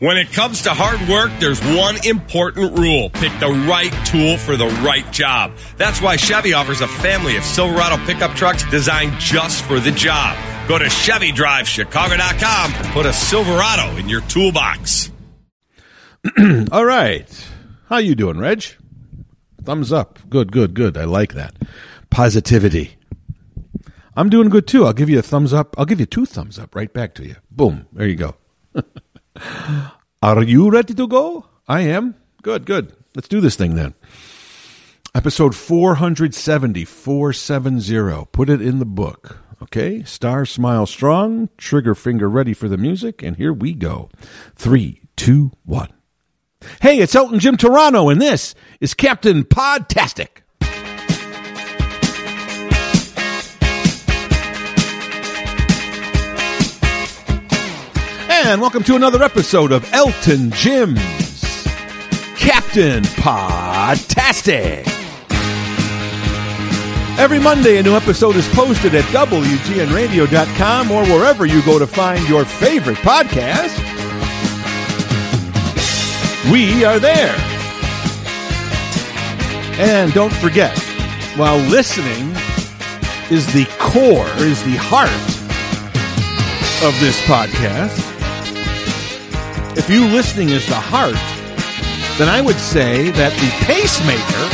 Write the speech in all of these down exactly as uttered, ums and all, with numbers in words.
When it comes to hard work, there's one important rule. Pick the right tool for the right job. That's why Chevy offers a family of Silverado pickup trucks designed just for the job. Go to Chevy Drive Chicago dot com and put a Silverado in your toolbox. All right. How you doing, Reg? Thumbs up. Good, good, good. I like that. Positivity. I'm doing good, too. I'll give you a thumbs up. I'll give you two thumbs up right back to you. Boom. There you go. Are you ready to go? I am. Good, good. Let's do this thing then. Episode four seventy, four seventy. Put it in the book. Okay? Star Smile Strong. Trigger finger ready for the music. And here we go. Three, two, one. Hey, it's Elton Jim Toronto, and this is Captain Podtastic. And welcome to another episode of Elton Jim's Captain Podtastic. Every Monday, a new episode is posted at W G N radio dot com or wherever you go to find your favorite podcast. We are there. And don't forget, while listening is the core, is the heart of this podcast, if you listening is the heart, then I would say that the pacemaker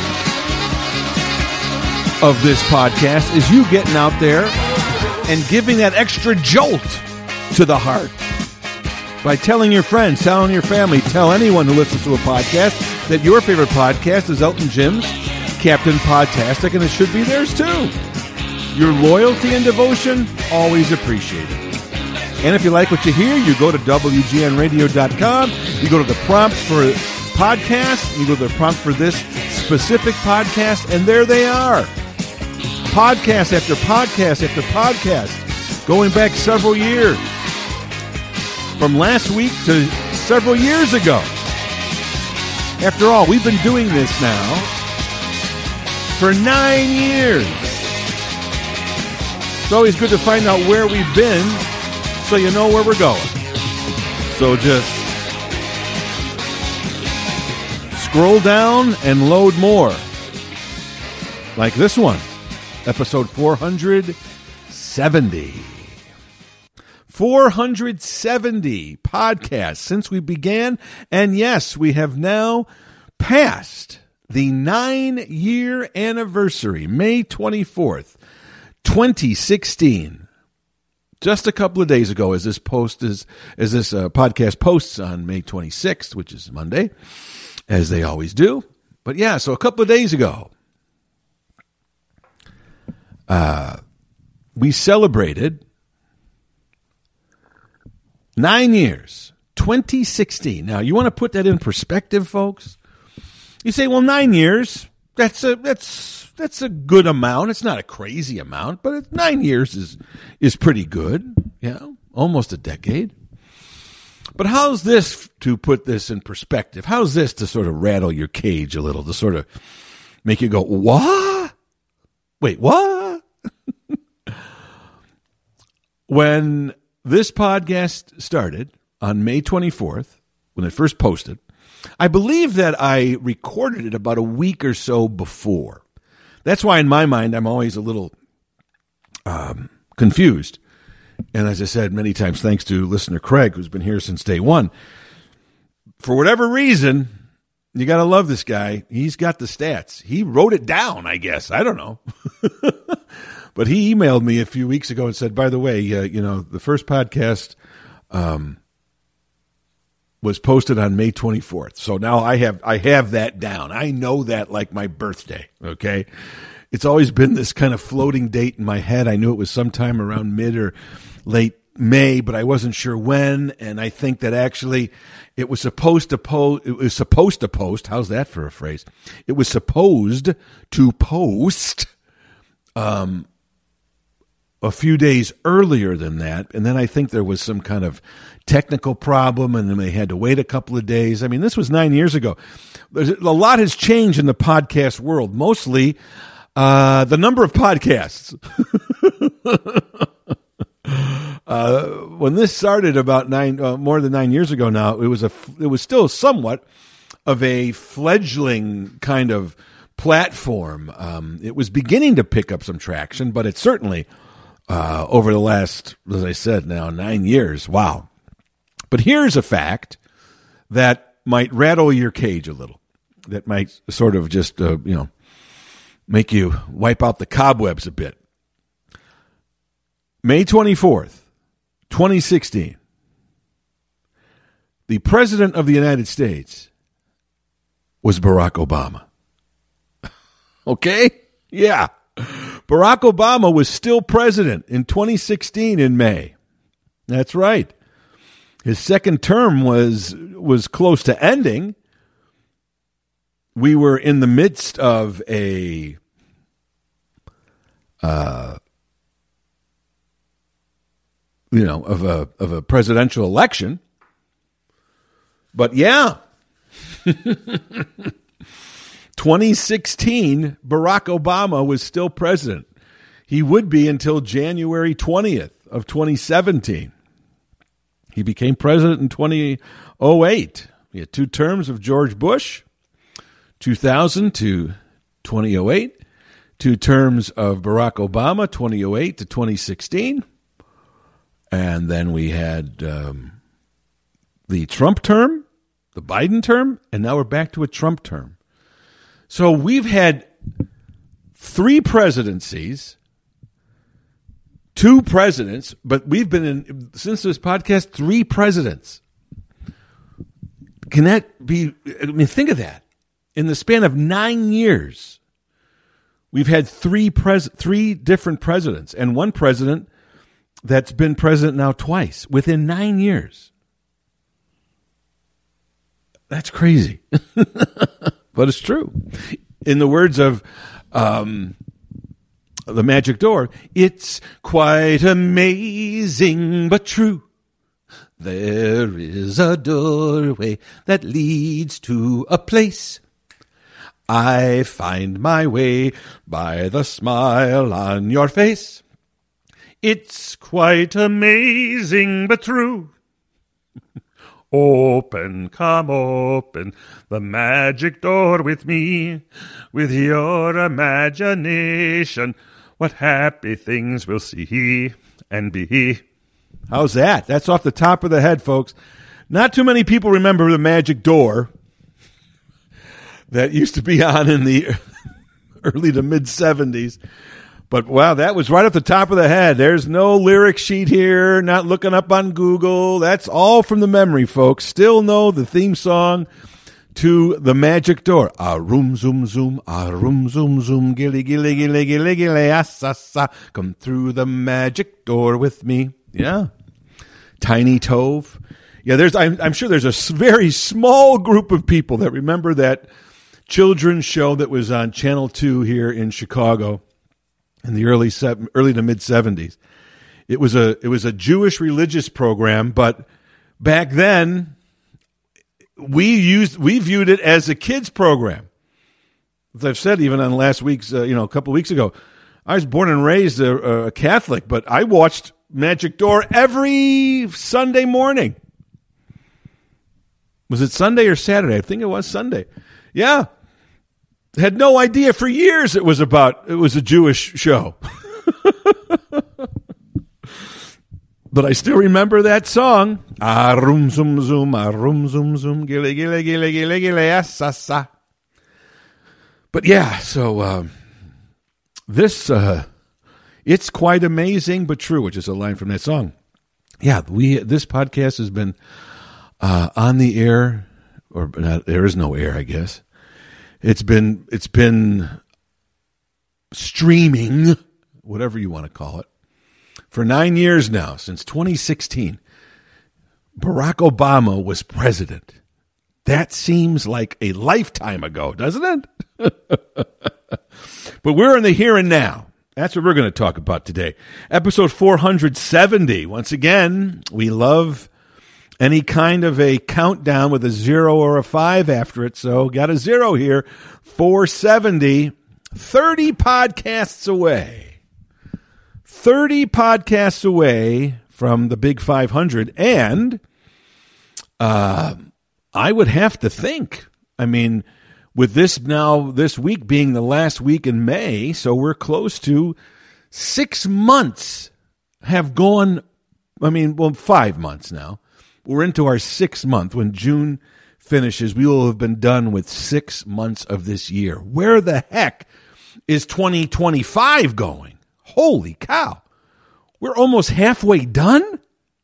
of this podcast is you getting out there and giving that extra jolt to the heart by telling your friends, telling your family, tell anyone who listens to a podcast that your favorite podcast is Elton Jim's Captain Podtastic, and it should be theirs too. Your loyalty and devotion, always appreciated. And if you like what you hear, you go to W G N radio dot com, you go to the prompt for podcast, you go to the prompt for this specific podcast, and there they are. Podcast after podcast after podcast, going back several years. From last week to several years ago. After all, we've been doing this now for nine years. It's always good to find out where we've been, so you know where we're going. So just scroll down and load more. Like this one, episode four seventy. four seventy podcasts since we began, and yes, we have now passed the nine-year anniversary, May twenty-fourth, twenty sixteen. Just a couple of days ago, as this post is, as this uh, podcast posts on May twenty-sixth, which is Monday, as they always do. But yeah, so a couple of days ago, uh, we celebrated nine years, twenty sixteen. Now, you want to put that in perspective, folks? You say, well, nine years, that's a that's. That's a good amount. It's not a crazy amount, but it, nine years is is pretty good. Yeah, almost a decade. But how's this to put this in perspective? How's this to sort of rattle your cage a little, to sort of make you go, what? Wait, what? When this podcast started on May twenty-fourth, when it first posted, I believe that I recorded it about a week or so before. That's why in my mind, I'm always a little um, confused. And as I said many times, thanks to listener Craig, who's been here since day one. For whatever reason, you got to love this guy. He's got the stats. He wrote it down, I guess. I don't know. But he emailed me a few weeks ago and said, by the way, uh, you know, the first podcast um, was posted on May twenty-fourth. So now I have I have that down. I know that like my birthday, okay? It's always been this kind of floating date in my head. I knew it was sometime around mid or late May, but I wasn't sure when, and I think that actually it was supposed to post it was supposed to post. How's that for a phrase? It was supposed to post um a few days earlier than that, and then I think there was some kind of technical problem, and then they had to wait a couple of days. I mean, this was nine years ago. There's, a lot has changed in the podcast world, mostly uh, the number of podcasts. Uh, when this started about nine, uh, more than nine years ago now, it was a, it was still somewhat of a fledgling kind of platform. Um, it was beginning to pick up some traction, but it certainly, uh, over the last, as I said, now nine years, wow. But here's a fact that might rattle your cage a little, that might sort of just, uh, you know, make you wipe out the cobwebs a bit. May twenty-fourth, twenty sixteen, the President of the United States was Barack Obama. Okay? Yeah. Barack Obama was still president in twenty sixteen in May. That's right. His second term was was close to ending. We were in the midst of a uh you know, of a of a presidential election. But yeah. twenty sixteen, Barack Obama was still president. He would be until January twentieth of twenty seventeen. He became president in two thousand eight. He had two terms of George Bush, two thousand to two thousand eight. Two terms of Barack Obama, two thousand eight to twenty sixteen. And then we had um, the Trump term, the Biden term, and now we're back to a Trump term. So we've had three presidencies, two presidents, but we've been in, since this podcast, three presidents. Can that be, I mean, think of that. In the span of nine years, we've had three pres, three different presidents, and one president that's been president now twice within nine years. That's crazy. But it's true. In the words of um, The Magic Door, it's quite amazing but true. There is a doorway that leads to a place. I find my way by the smile on your face. It's quite amazing but true. Open, come open the magic door with me. With your imagination, what happy things we'll see and be. How's that? That's off the top of the head, folks. Not too many people remember the Magic Door that used to be on in the early to mid-seventies. But, wow, that was right off the top of the head. There's no lyric sheet here, not looking up on Google. That's all from the memory, folks. Still know the theme song to The Magic Door. Ah, room, zoom, zoom, ah, room, zoom, zoom, gilly, gilly, gilly, gilly, gilly, ah, sa, sa. Come through the magic door with me. Yeah. Tiny Tove. Yeah, there's. I'm, I'm sure there's a very small group of people that remember that children's show that was on Channel two here in Chicago in the early early to mid seventies. It was a it was a Jewish religious program, but back then we used we viewed it as a kids program. As I've said, even on last week's, uh, you know, a couple of weeks ago, I was born and raised a, a Catholic, but I watched Magic Door every Sunday morning. Was it Sunday or Saturday? I think it was Sunday. Yeah. Had no idea for years it was about, it was a Jewish show. But I still remember that song. Ah, room, zoom, zoom, ah, room, zoom, zoom, gilly, gilly, gilly, gilly, gilly, ah, sa, sa. But yeah, so uh, this, uh, it's quite amazing but true, which is a line from that song. Yeah, we this podcast has been uh, on the air, or not, there is no air, I guess. It's been it's been streaming, whatever you want to call it, for nine years now, since twenty sixteen. Barack Obama was president. That seems like a lifetime ago, doesn't it? But we're in the here and now. That's what we're going to talk about today. Episode four hundred seventy. Once again, we love any kind of a countdown with a zero or a five after it. So got a zero here. four seventy. thirty podcasts away. thirty podcasts away from the Big five hundred. And uh, I would have to think, I mean, with this now, this week being the last week in May, so we're close to six months have gone, I mean, well, five months now. We're into our sixth month. When June finishes, we will have been done with six months of this year. Where the heck is twenty twenty-five going? Holy cow. We're almost halfway done?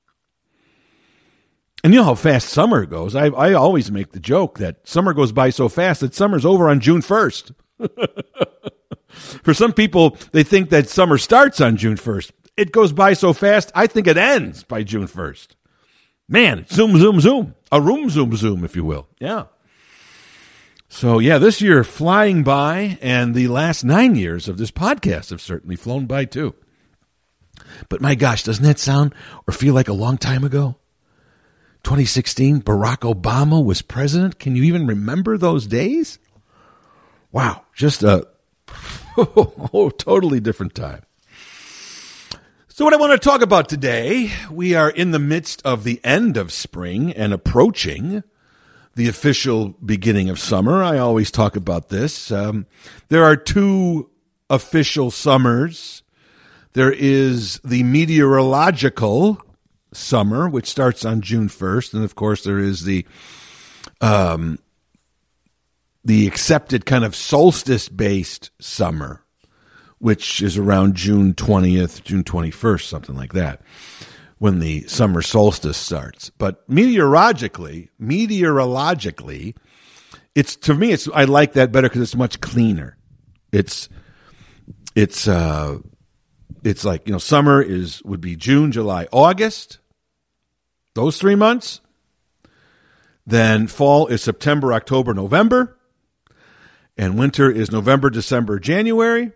And you know how fast summer goes. I, I always make the joke that summer goes by so fast that summer's over on June first. For some people, they think that summer starts on June first. It goes by so fast, I think it ends by June first. Man, zoom, zoom, zoom. A room zoom, zoom, if you will. Yeah. So, yeah, this year flying by, and the last nine years of this podcast have certainly flown by, too. But my gosh, doesn't that sound or feel like a long time ago? twenty sixteen, Barack Obama was president. Can you even remember those days? Wow, just a oh, totally different time. So what I want to talk about today, we are in the midst of the end of spring and approaching the official beginning of summer. I always talk about this. Um, there are two official summers. There is the meteorological summer, which starts on June first, and of course there is the um, the accepted kind of solstice-based summer, which is around June twentieth, June twenty-first, something like that, when the summer solstice starts. But meteorologically, meteorologically, it's to me, it's I like that better because it's much cleaner. It's it's uh, it's like, you know, summer is would be June, July, August, those three months. Then fall is September, October, November, and winter is November, December, January.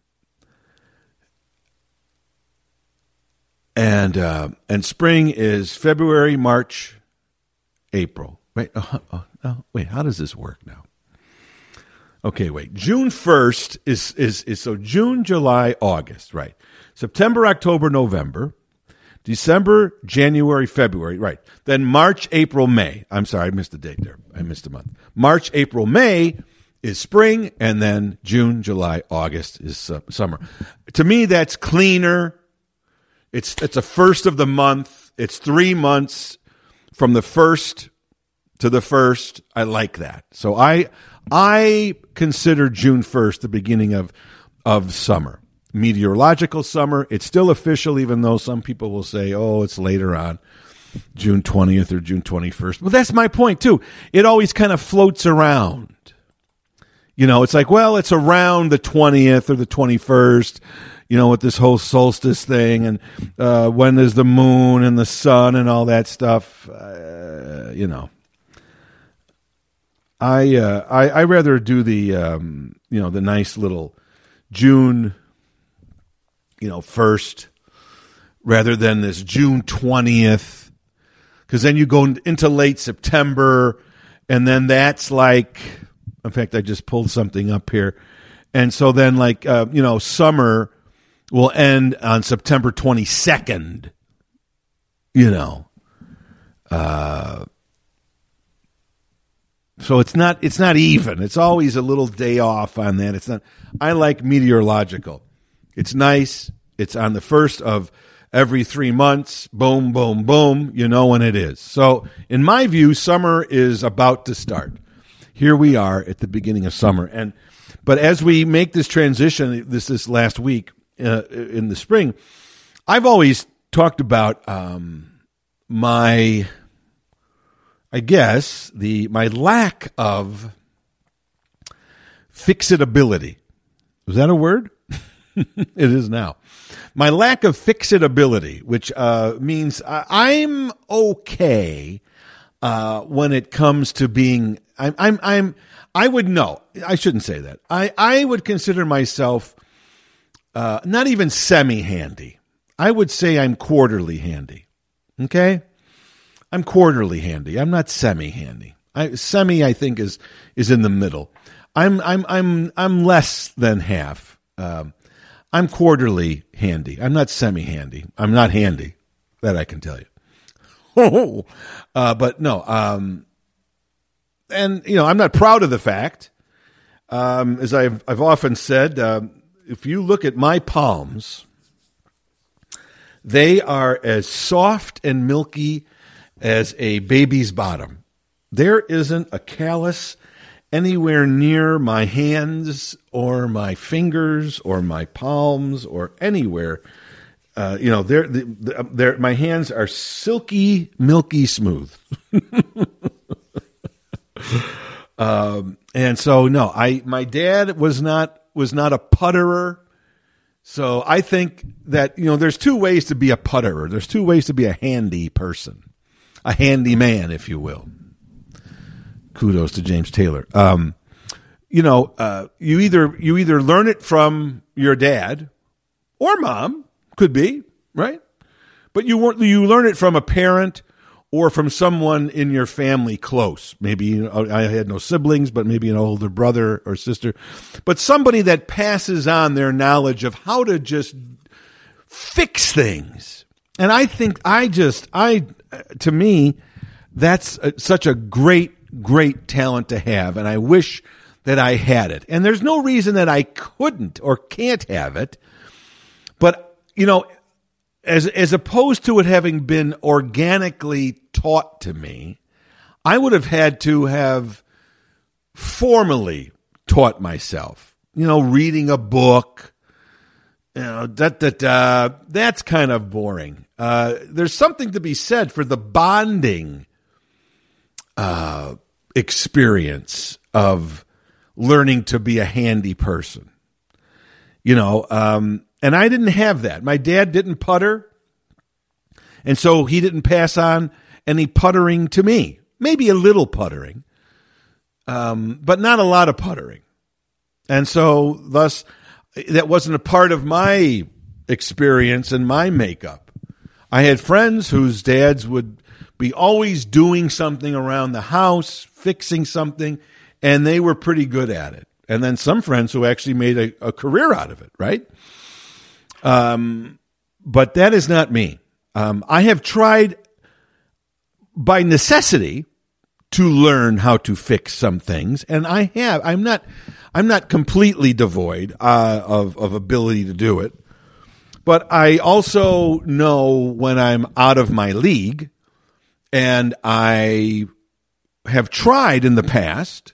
And uh, and spring is February, March, April. Wait, oh, oh, oh, wait. How does this work now? Okay, wait. June first is is is so June, July, August, right? September, October, November, December, January, February, right? Then March, April, May. I'm sorry, I missed the date there. I missed a month. March, April, May is spring, and then June, July, August is uh, summer. To me, that's cleaner. It's it's a first of the month. It's three months from the first to the first. I like that. So I I consider June first the beginning of of summer, meteorological summer. It's still official, even though some people will say, "Oh, it's later on, June twentieth or June twenty-first." Well, that's my point too. It always kind of floats around. You know, it's like, well, it's around the twentieth or the twenty-first. You know, with this whole solstice thing, and uh, when there's the moon and the sun and all that stuff, uh, you know, I uh, I I rather do the um, you know the nice little June, you know, first, rather than this June twentieth, because then you go into late September, and then that's like, in fact, I just pulled something up here, and so then like uh, you know summer will end on September twenty-second, you know. Uh, so it's not it's not even. It's always a little day off on that. It's not. I like meteorological. It's nice. It's on the first of every three months. Boom, boom, boom. You know when it is. So in my view, summer is about to start. Here we are at the beginning of summer. And but as we make this transition, this this last week, Uh, in the spring, I've always talked about um, my, I guess, the my lack of fixability. Was that a word? It is now. My lack of fixability, which uh, means I'm okay uh, when it comes to being. I'm. I'm. I'm. I would know. I shouldn't say that. I. I would consider myself. Uh, not even semi-handy. I would say I'm quarterly handy. Okay? I'm quarterly handy. I'm not semi-handy. I, semi, I think, is is in the middle. I'm I'm I'm I'm less than half. Um, I'm quarterly handy. I'm not semi-handy. I'm not handy. That I can tell you. uh, but no, um, and you know, I'm not proud of the fact. Um, as I've I've often said, uh, if you look at my palms, they are as soft and milky as a baby's bottom. There isn't a callus anywhere near my hands or my fingers or my palms or anywhere. Uh, you know, they're, they're, my hands are silky, milky smooth. um, and so, no, I my dad was not was not a putterer. So I think that, you know, there's two ways to be a putterer. There's two ways to be a handy person, a handy man, if you will. Kudos to James Taylor. Um, you know, uh, you either you either learn it from your dad or mom, could be, right? But you weren't, you learn it from a parent or from someone in your family close. Maybe, you know, I had no siblings, but maybe an older brother or sister. But somebody that passes on their knowledge of how to just fix things. And I think I just, I, to me, that's a, such a great, great talent to have. And I wish that I had it. And there's no reason that I couldn't or can't have it. But, you know, As as opposed to it having been organically taught to me, I would have had to have formally taught myself. You know, reading a book, you know, that that uh, that's kind of boring. Uh, there's something to be said for the bonding uh, experience of learning to be a handy person. You know. Um, And I didn't have that. My dad didn't putter, and so he didn't pass on any puttering to me. Maybe a little puttering, um, but not a lot of puttering. And so thus, that wasn't a part of my experience and my makeup. I had friends whose dads would be always doing something around the house, fixing something, and they were pretty good at it. And then some friends who actually made a, a career out of it, right? Um, but that is not me. Um, I have tried by necessity to learn how to fix some things, and I have. I'm not. I'm not completely devoid uh, of of ability to do it, but I also know when I'm out of my league, and I have tried in the past,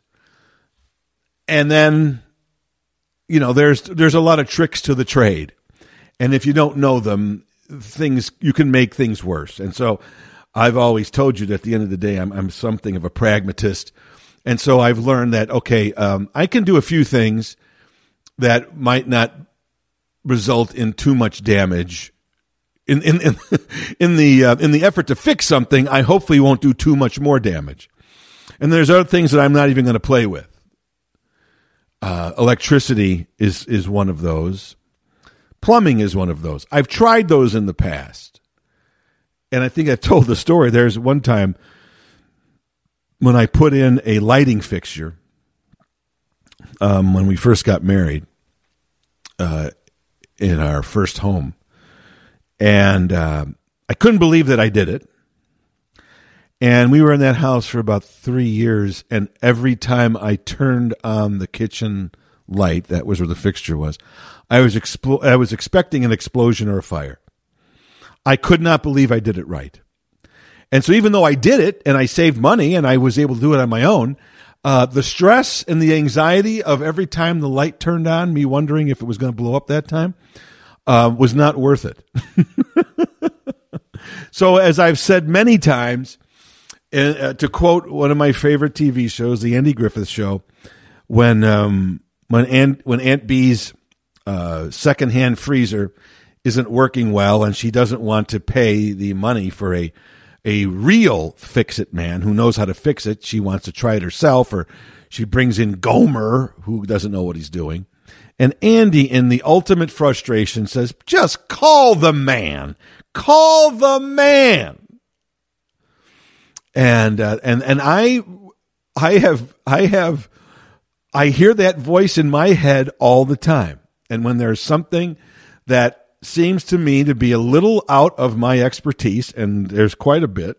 and then, you know, there's there's a lot of tricks to the trade. And if you don't know them, things you can make things worse. And so I've always told you that at the end of the day, I'm, I'm something of a pragmatist. And so I've learned that, okay, um, I can do a few things that might not result in too much damage. In in in, in the uh, in the effort to fix something, I hopefully won't do too much more damage. And there's other things that I'm not even going to play with. Uh, electricity is is one of those. Plumbing is one of those. I've tried those in the past. And I think I've told the story. There's one time when I put in a lighting fixture um, when we first got married uh, in our first home. And uh, I couldn't believe that I did it. And we were in that house for about three years. And every time I turned on the kitchen light, that was where the fixture was, I was explo- I was expecting an explosion or a fire. I could not believe I did it right. And so even though I did it and I saved money and I was able to do it on my own, uh, the stress and the anxiety of every time the light turned on, me wondering if it was going to blow up that time, uh, was not worth it. So as I've said many times, uh, to quote one of my favorite T V shows, the Andy Griffith Show, when um, when Aunt, when Aunt Bee's Uh, secondhand freezer isn't working well, and she doesn't want to pay the money for a a real fix-it man who knows how to fix it. She wants to try it herself, or she brings in Gomer, who doesn't know what he's doing. And Andy, in the ultimate frustration, says, "Just call the man. Call the man." And uh, and and I I have I have I hear that voice in my head all the time. And when there's something that seems to me to be a little out of my expertise, and there's quite a bit.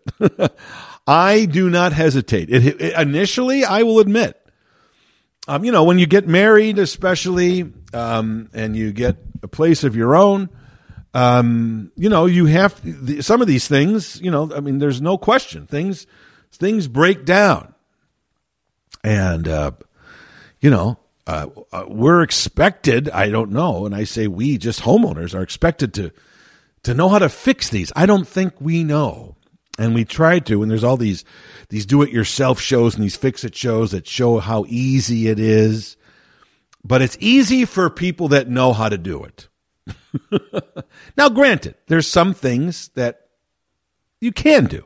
I do not hesitate. It, it, initially, I will admit, um, you know, when you get married, especially, um, and you get a place of your own, um, you know, you have the, some of these things. You know, I mean, there's no question things things break down, and uh, you know. Uh, uh, we're expected, I don't know, and I say we, just homeowners, are expected to to know how to fix these. I don't think we know. And we try to, and there's all these these do-it-yourself shows and these fix-it shows that show how easy it is. But it's easy for people that know how to do it. Now, granted, there's some things that you can do.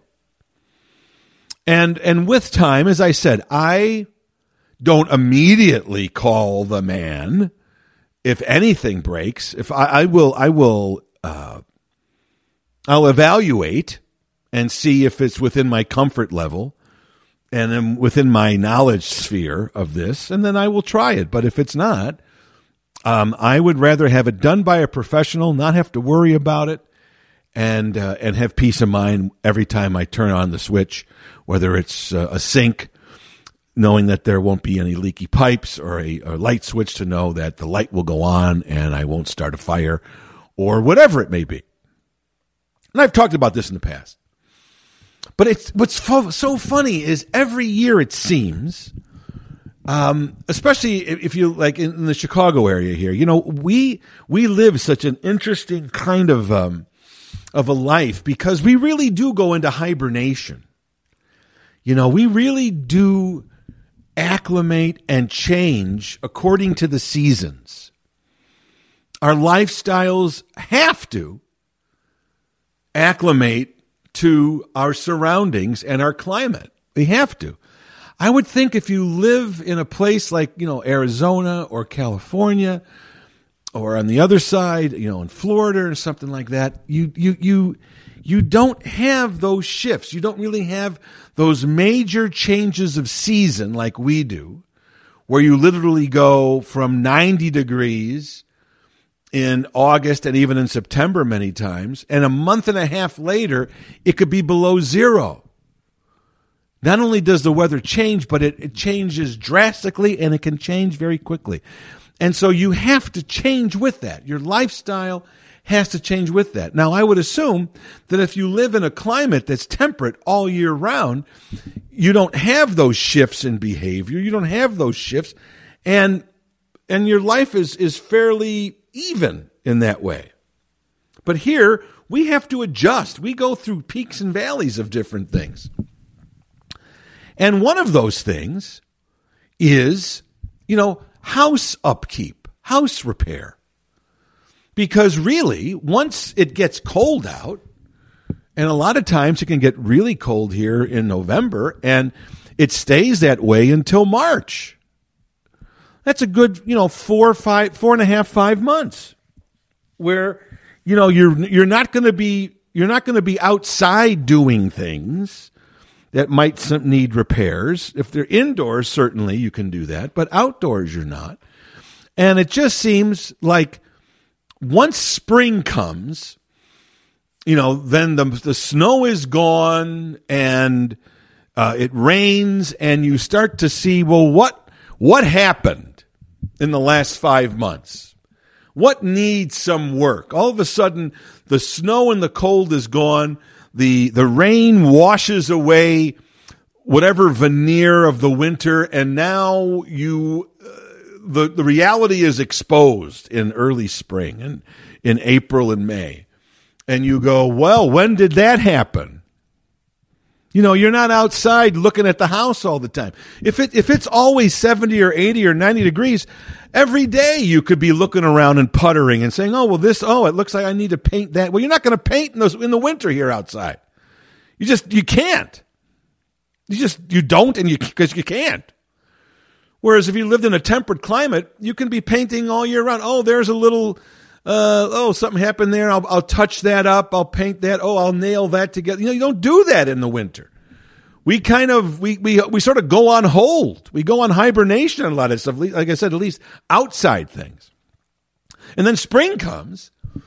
And and with time, as I said, I... don't immediately call the man if anything breaks. If I, I will, I will, uh, I'll evaluate and see if it's within my comfort level and am within my knowledge sphere of this, and then I will try it. But if it's not, um, I would rather have it done by a professional, not have to worry about it, and uh, and have peace of mind every time I turn on the switch, whether it's uh, a sink, knowing that there won't be any leaky pipes, or a, a light switch to know that the light will go on and I won't start a fire, or whatever it may be. And I've talked about this in the past. But it's what's fo- so funny is every year it seems, um, especially if you like in, in the Chicago area here, you know, we we live such an interesting kind of um, of a life because we really do go into hibernation. You know, we really do acclimate and change according to the seasons. Our lifestyles have to acclimate to our surroundings and our climate. We have to. I would think if you live in a place like, you know, Arizona or California, or on the other side, you know, in Florida or something like that, you you you you don't have those shifts. You don't really have those major changes of season like we do, where you literally go from ninety degrees in August and even in September many times, and a month and a half later, it could be below zero. Not only does the weather change, but it, it changes drastically, and it can change very quickly. And so you have to change with that. Your lifestyle has to change with that. Now, I would assume that if you live in a climate that's temperate all year round, you don't have those shifts in behavior. You don't have those shifts. And and your life is, is fairly even in that way. But here, we have to adjust. We go through peaks and valleys of different things. And one of those things is, you know, house upkeep, house repair. Because really, once it gets cold out, and a lot of times it can get really cold here in November, and it stays that way until March. That's a good, you know, four, five, four and a half, five months, where, you know, you're you're not going to be you're not going to be outside doing things that might need repairs. If they're indoors, certainly you can do that, but outdoors you're not. And it just seems like once spring comes, you know, then the the snow is gone and uh, it rains, and you start to see, well, what what happened in the last five months? What needs some work? All of a sudden, the snow and the cold is gone. The the rain washes away whatever veneer of the winter, and now you uh, the the reality is exposed in early spring and in April and May. And you go, well, when did that happen? You know, you're not outside looking at the house all the time. If it if it's always seventy or eighty or ninety degrees, every day you could be looking around and puttering and saying, oh, well, this, oh, it looks like I need to paint that. Well, you're not going to paint in, those, in the winter here outside. You just, you can't. You just, you don't, and you, because you can't. Whereas if you lived in a temperate climate, you can be painting all year round. Oh, there's a little, uh, oh, something happened there. I'll, I'll touch that up. I'll paint that. Oh, I'll nail that together. You know, you don't do that in the winter. We kind of, we, we, we sort of go on hold. We go on hibernation on a lot of stuff. Like I said, at least outside things. And then spring comes,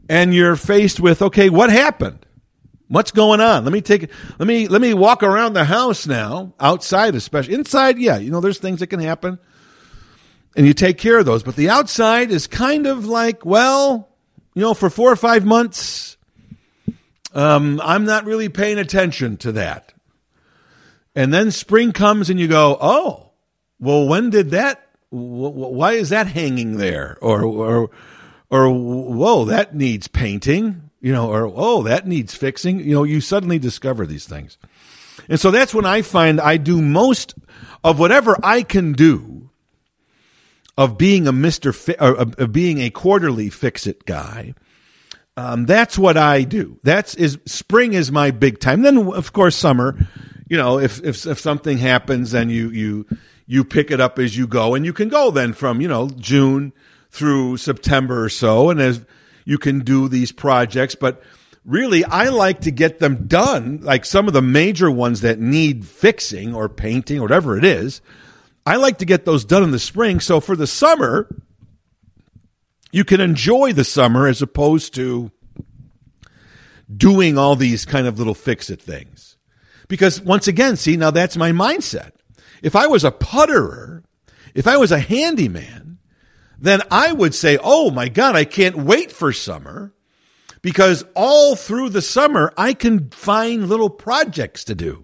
and you're faced with, okay, what happened? What's going on? Let me take, let me, let me walk around the house now, outside especially. Inside, yeah, you know, there's things that can happen, and you take care of those. But the outside is kind of like, well, you know, for four or five months, um, I'm not really paying attention to that. And then spring comes and you go, oh, well, when did that, why is that hanging there? Or, or, or, whoa, that needs painting, you know, or, oh, that needs fixing. You know, you suddenly discover these things. And so that's when I find I do most of whatever I can do of being a Mister Fi- or of being a quarterly fix-it guy. Um, that's what I do. That's is spring is my big time. Then, of course, summer. You know, if if if something happens, then you you you pick it up as you go, and you can go then from you know June through September or so, and as you can do these projects. But really, I like to get them done. Like some of the major ones that need fixing or painting or whatever it is, I like to get those done in the spring. So for the summer, you can enjoy the summer as opposed to doing all these kind of little fix-it things. Because once again, see, now that's my mindset. If I was a putterer, if I was a handyman, then I would say, oh my God, I can't wait for summer because all through the summer, I can find little projects to do.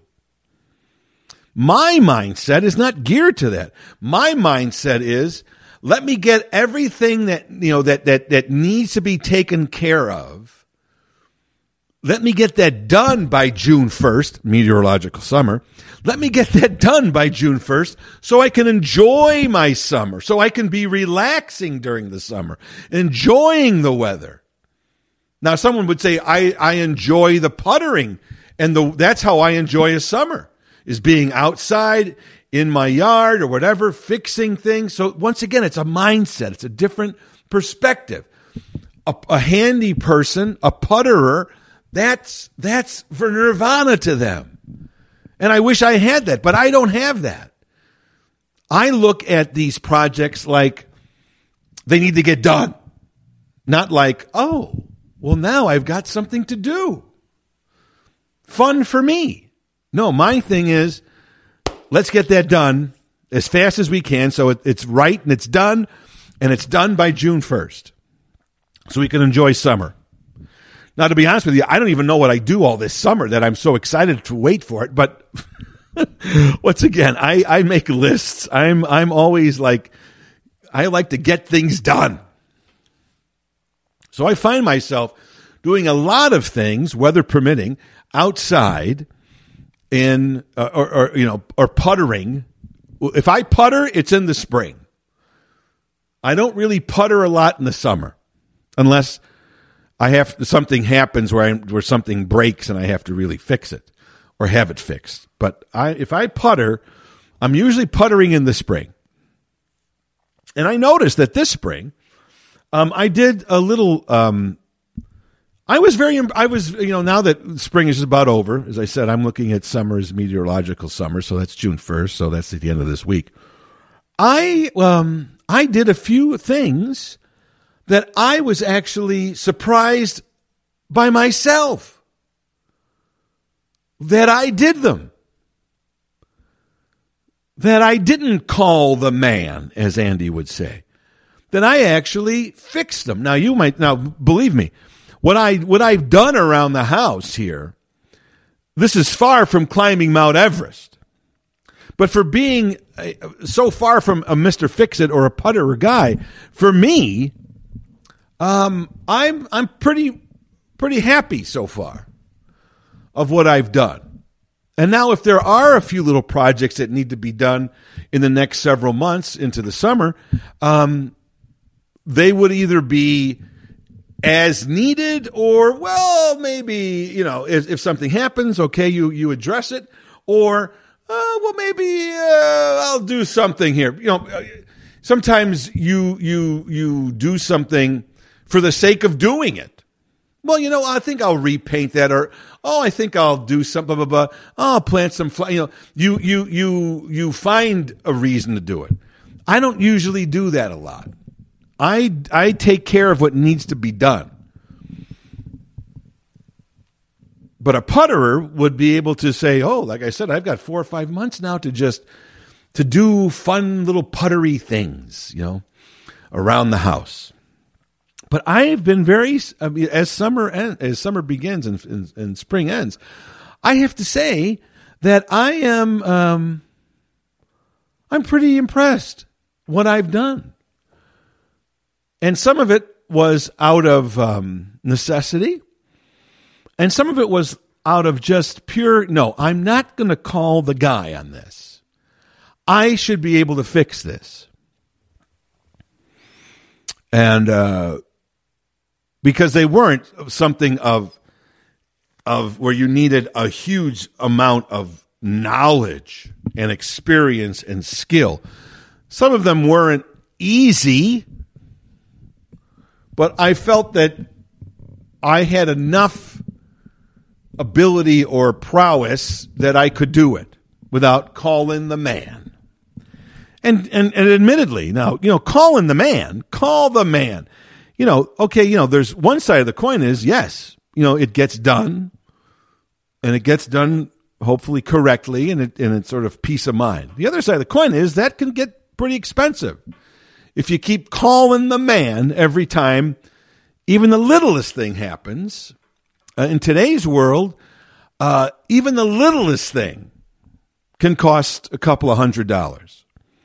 My mindset is not geared to that. My mindset is, let me get everything that, you know, that, that, that needs to be taken care of. Let me get that done by June first, meteorological summer. Let me get that done by June first so I can enjoy my summer, so I can be relaxing during the summer, enjoying the weather. Now, someone would say, I, I enjoy the puttering, and the, that's how I enjoy a summer, is being outside in my yard or whatever, fixing things. So once again, it's a mindset. It's a different perspective. A, a handy person, a putterer, that's that's for nirvana to them. And I wish I had that, but I don't have that. I look at these projects like they need to get done. Not like, oh, well, now I've got something to do. Fun for me. No, my thing is, let's get that done as fast as we can so it, it's right and it's done, and it's done by June first so we can enjoy summer. Now, to be honest with you, I don't even know what I do all this summer that I'm so excited to wait for it. But once again, I, I make lists. I'm I'm always like, I like to get things done. So I find myself doing a lot of things, weather permitting, outside in uh, or, or you know or puttering. If I putter, it's in the spring. I don't really putter a lot in the summer, unless I have something happens where I, where something breaks and I have to really fix it or have it fixed. But I, if I putter, I'm usually puttering in the spring. And I noticed that this spring, um, I did a little. Um, I was very. I was you know now that spring is just about over. As I said, I'm looking at summer as meteorological summer, so that's June first. So that's at the end of this week. I um I did a few things that I was actually surprised by myself that I did them. That I didn't call the man, as Andy would say. That I actually fixed them. Now, you might, now, believe me, what, I, what I've done around the house here, this is far from climbing Mount Everest. But for being so far from a Mister Fix-It or a putterer guy, for me, Um, I'm I'm pretty pretty happy so far of what I've done. And now if there are a few little projects that need to be done in the next several months into the summer, um, they would either be as needed or, well, maybe, you know, if, if something happens, okay, you, you address it, or, uh, well, maybe uh, I'll do something here. You know, sometimes you you you do something for the sake of doing it. Well, you know, I think I'll repaint that, or oh, I think I'll do something. Blah, blah, blah. Oh, I'll plant some flowers. You know, you you you you find a reason to do it. I don't usually do that a lot. I I take care of what needs to be done. But a putterer would be able to say, oh, like I said, I've got four or five months now to just to do fun little puttery things, you know, around the house. But I've been very, I mean, as summer end, as summer begins and, and, and spring ends, I have to say that I am, um, I'm pretty impressed what I've done. And some of it was out of um, necessity, and some of it was out of just pure, no, I'm not going to call the guy on this. I should be able to fix this. And uh, because they weren't something of of where you needed a huge amount of knowledge and experience and skill. Some of them weren't easy, but I felt that I had enough ability or prowess that I could do it without calling the man. And, and and admittedly, now, you know, calling the man, call the man. You know, okay, you know, there's one side of the coin is, yes, you know, it gets done, and it gets done hopefully correctly, and it and it's sort of peace of mind. The other side of the coin is that can get pretty expensive. If you keep calling the man every time even the littlest thing happens, uh, in today's world, uh, even the littlest thing can cost a couple of hundred dollars.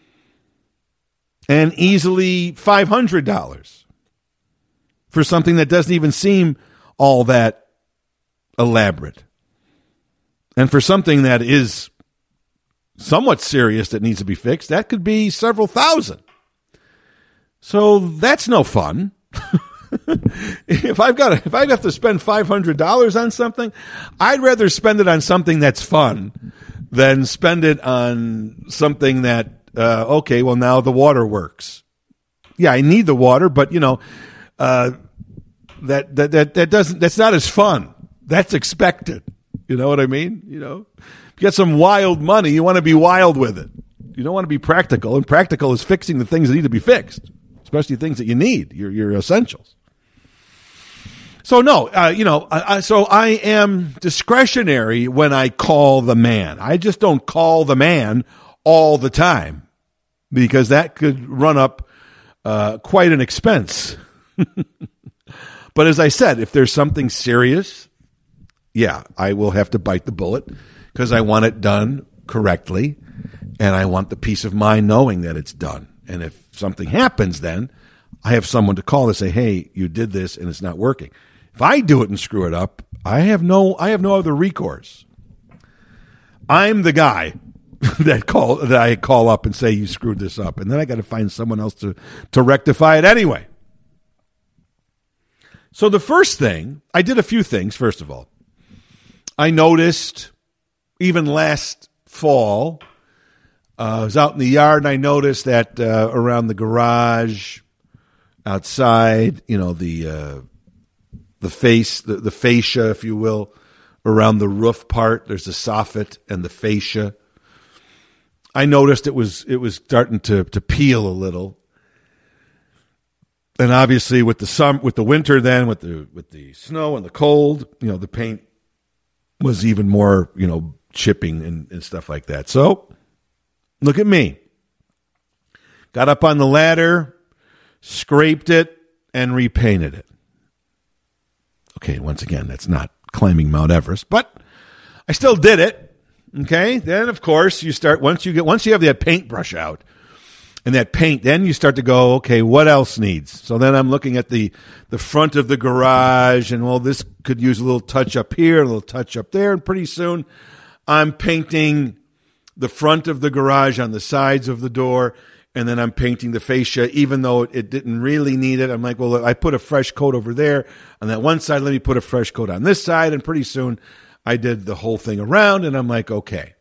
And easily five hundred dollars for something that doesn't even seem all that elaborate. And for something that is somewhat serious that needs to be fixed, that could be several thousand. So that's no fun. If I've got to, if I have to spend five hundred dollars on something, I'd rather spend it on something that's fun than spend it on something that, uh, okay, well, now the water works. Yeah, I need the water, but, you know, uh, that, that, that, that doesn't, that's not as fun. That's expected. You know what I mean? You know, if you get some wild money, you want to be wild with it. You don't want to be practical, and practical is fixing the things that need to be fixed, especially things that you need, your, your essentials. So no, uh, you know, I, I, so I am discretionary when I call the man. I just don't call the man all the time because that could run up uh, quite an expense. But as I said, if there's something serious, yeah, I will have to bite the bullet because I want it done correctly, and I want the peace of mind knowing that it's done. And if something happens, then I have someone to call to say, "Hey, you did this and it's not working." If I do it and screw it up, I have no, I have no other recourse. I'm the guy that call that I call up and say you screwed this up, and then I got to find someone else to to rectify it anyway. So the first thing, I did a few things. First of all, I noticed even last fall, uh, I was out in the yard and I noticed that uh, around the garage, outside, you know, the uh, the face, the, the fascia, if you will, around the roof part, there's the soffit and the fascia. I noticed it was it was starting to to peel a little. And obviously with the sum with the winter then, with the with the snow and the cold, you know, the paint was even more, you know, chipping and, and stuff like that. So look at me. Got up on the ladder, scraped it, and repainted it. Okay, once again, that's not climbing Mount Everest, but I still did it. Okay, then of course you start once you get once you have that paintbrush out and that paint, then you start to go, okay, what else needs? So then I'm looking at the the front of the garage, and well, this could use a little touch up here, a little touch up there, and pretty soon I'm painting the front of the garage on the sides of the door. And then I'm painting the fascia, even though it didn't really need it. I'm like, well, look, I put a fresh coat over there on that one side. Let me put a fresh coat on this side. And pretty soon I did the whole thing around, and I'm like, okay.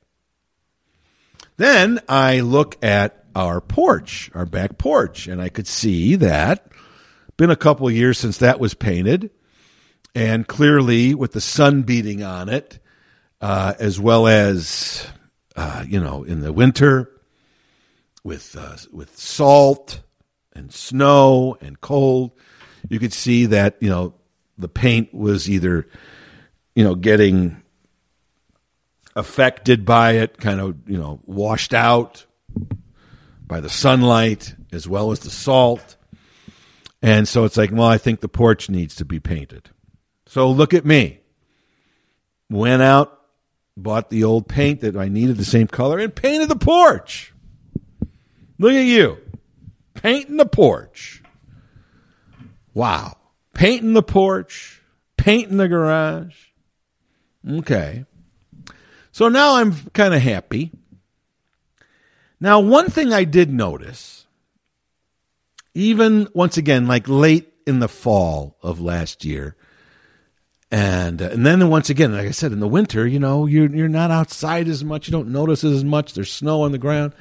Then I look at our porch, our back porch, and I could see that been a couple of years since that was painted. And clearly with the sun beating on it, uh, as well as, uh, you know, in the winter, with uh, with salt and snow and cold, you could see that, you know, the paint was either you know, getting affected by it, kind of, you know, washed out by the sunlight as well as the salt. And so it's like, well, I think the porch needs to be painted. So look at me. Went out, bought the old paint that I needed the same color, and painted the porch. Look at you. Painting the porch. Wow. Painting the porch. Painting the garage. Okay. So now I'm kind of happy. Now, one thing I did notice, even once again, like late in the fall of last year, and uh, and then once again, like I said, in the winter, you know, you're you're not outside as much. You don't notice it as much. There's snow on the ground.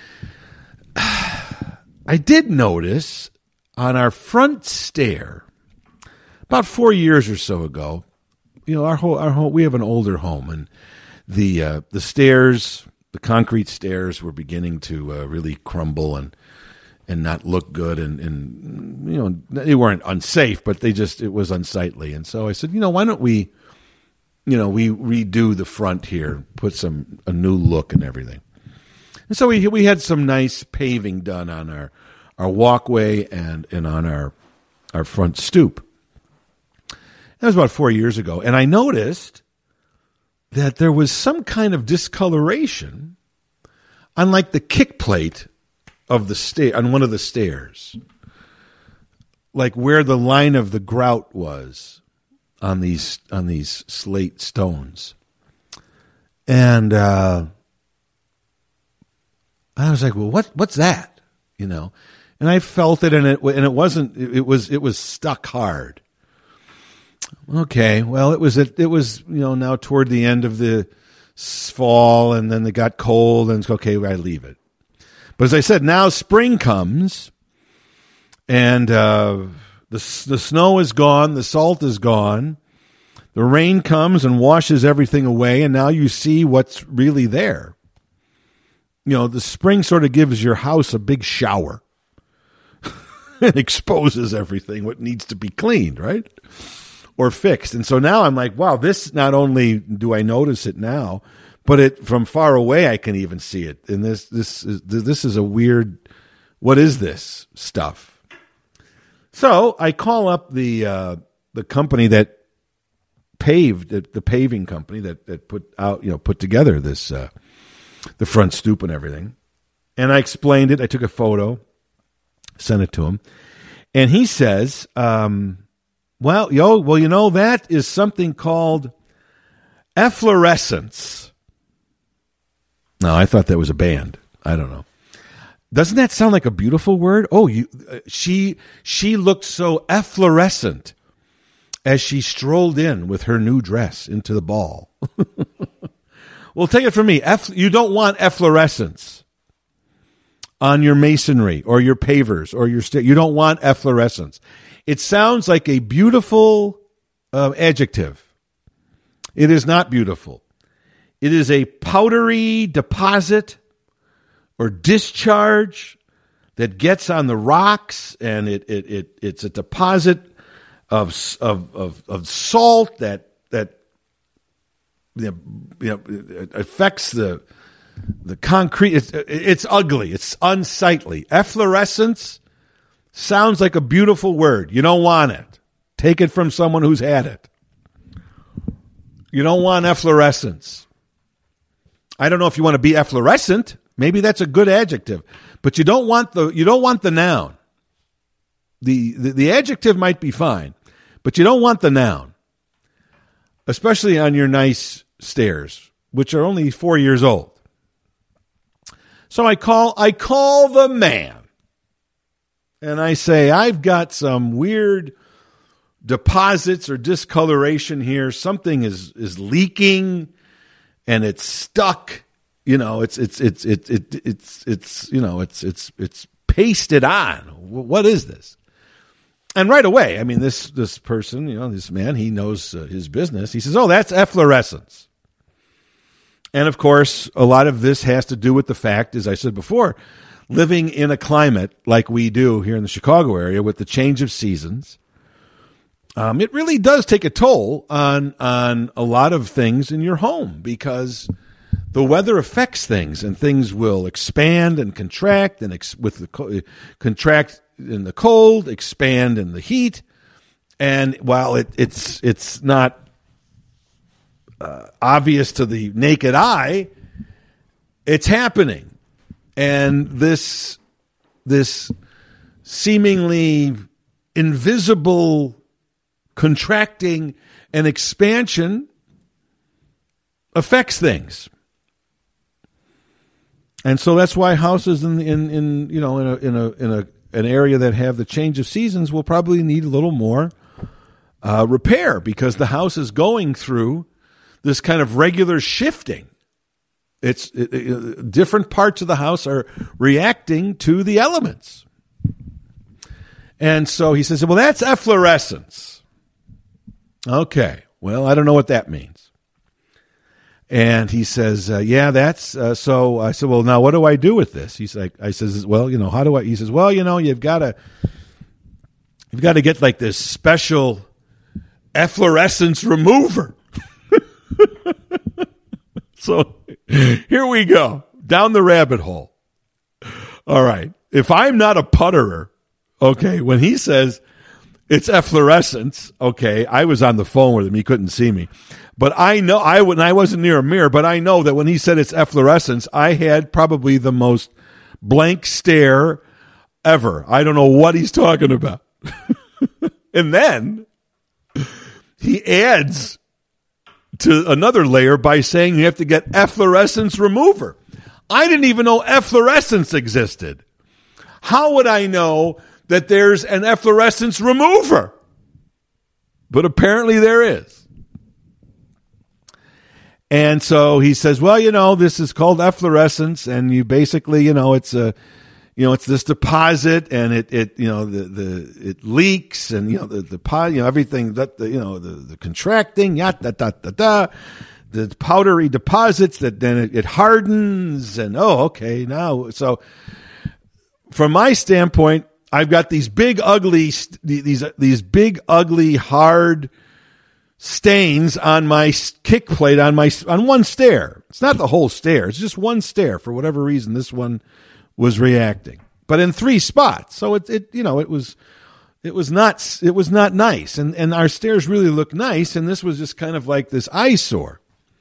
I did notice on our front stair, about four years or so ago, you know, our whole our whole we have an older home, and the uh, the stairs. The concrete stairs were beginning to uh, really crumble and and not look good, and, and you know they weren't unsafe, but they just it was unsightly. And so I said, you know, why don't we, you know, we redo the front here, put some a new look and everything. And so we we had some nice paving done on our our walkway and and on our our front stoop. That was about four years ago, and I noticed that there was some kind of discoloration on like the kick plate of the stair, on one of the stairs, like where the line of the grout was on these on these slate stones. And uh, I was like, well, what what's that? You know, and I felt it, and it and it wasn't. It was it was stuck hard. Okay, well, it was it, it was you know now toward the end of the fall, and then it got cold, and it's okay, I leave it. But as I said, now spring comes, and uh, the the snow is gone, the salt is gone, the rain comes and washes everything away, and now you see what's really there. You know, the spring sort of gives your house a big shower and exposes everything what needs to be cleaned, right? Or fixed. And so now I'm like, wow, this, not only do I notice it now, but it from far away I can even see it. And this this is this is a weird, what is this stuff? So I call up the uh, the company that paved the, the paving company that that put out, you know, put together this uh, the front stoop and everything. And I explained it. I took a photo, sent it to him, and he says, um, Well, yo, well, you know, that is something called efflorescence. No, I thought that was a band. I don't know. Doesn't that sound like a beautiful word? Oh, you, uh, she she looked so efflorescent as she strolled in with her new dress into the ball. Well, take it from me. Eff, you don't want efflorescence on your masonry or your pavers or your sta- you don't want efflorescence. It sounds like a beautiful uh, adjective. It is not beautiful. It is a powdery deposit or discharge that gets on the rocks, and it it, it it's a deposit of of of, of salt that that you know, it affects the the concrete. It's, it's ugly. It's unsightly. Efflorescence sounds like a beautiful word. You don't want it. Take it from someone who's had it. You don't want efflorescence. I don't know if you want to be efflorescent. Maybe that's a good adjective, but you don't want the you don't want the noun. The, the the adjective might be fine, but you don't want the noun, especially on your nice stairs, which are only four years old. So I call I call the man. And I say, I've got some weird deposits or discoloration here. Something is, is leaking and it's stuck. You know, it's it's it's it's it's it's, it's you know, it's it's it's pasted on. What is this? And right away, I mean, this this person, you know, this man, he knows uh, his business. He says, "Oh, that's efflorescence." And of course, a lot of this has to do with the fact, as I said before, living in a climate like we do here in the Chicago area with the change of seasons um, it really does take a toll on on a lot of things in your home, because the weather affects things, and things will expand and contract, and ex- with the co- contract in the cold, expand in the heat. And while it, it's it's not uh, obvious to the naked eye, it's happening. And this this seemingly invisible contracting and expansion affects things. And so that's why houses in in, in you know in a in a in a an area that have the change of seasons will probably need a little more uh, repair, because the house is going through this kind of regular shifting. It's it, it, different parts of the house are reacting to the elements. And so he says, well, that's efflorescence. Okay, well, I don't know what that means. And he says, uh, yeah, that's, uh, so I said, well, now what do I do with this? He's like, I says, well, you know, how do I, he says, well, you know, you've got to, you've got to get like this special efflorescence remover. So here we go, down the rabbit hole. All right. If I'm not a putterer, okay, when he says it's efflorescence, okay, I was on the phone with him. He couldn't see me. But I know, I when I wasn't near a mirror, but I know that when he said it's efflorescence, I had probably the most blank stare ever. I don't know what he's talking about. And then he adds to another layer by saying you have to get efflorescence remover. I didn't even know efflorescence existed. How would I know that there's an efflorescence remover? But apparently there is. And so he says, well, you know, this is called efflorescence, and you basically, you know, it's a, you know, it's this deposit, and it, it, you know, the, the, it leaks, and, you know, the, the, you know, everything that, the, you know, the, the contracting, yada, da, da, da, the powdery deposits that then it, it hardens, and, oh, okay, now, so from my standpoint, I've got these big, ugly, these, these big, ugly, hard stains on my kick plate on my, on one stair. It's not the whole stair. It's just one stair. For whatever reason, this one was reacting, but in three spots. So it, it, you know, it was, it was not, it was not nice. And, and our stairs really look nice. And this was just kind of like this eyesore.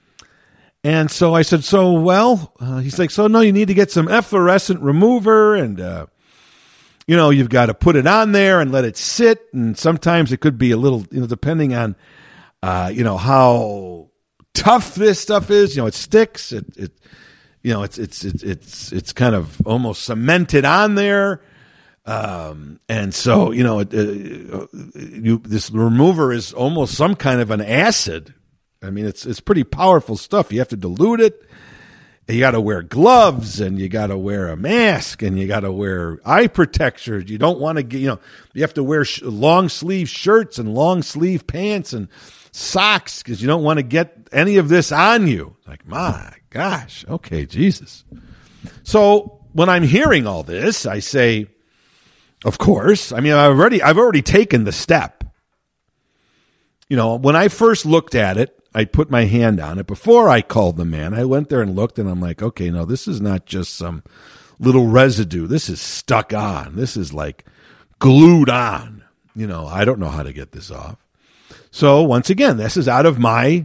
And so I said, so, well, uh, he's like, so no, you need to get some efflorescent remover, and, uh, you know, you've got to put it on there and let it sit. And sometimes it could be a little, you know, depending on, uh, you know, how tough this stuff is, you know, it sticks, it, it, you know, it's, it's, it's, it's, it's kind of almost cemented on there. Um, and so, you know, it, uh, you, this remover is almost some kind of an acid. I mean, it's, it's pretty powerful stuff. You have to dilute it. You got to wear gloves, and you got to wear a mask, and you got to wear eye protectors. You don't want to get, you know, you have to wear sh- long sleeve shirts and long sleeve pants and socks, because you don't want to get any of this on you. Like, my gosh, okay, Jesus. So when I'm hearing all this, I say, of course. I mean, I've already, I've already taken the step. You know, when I first looked at it, I put my hand on it. Before I called the man, I went there and looked, and I'm like, okay, no, this is not just some little residue. This is stuck on. This is like glued on. You know, I don't know how to get this off. So once again, this is out of my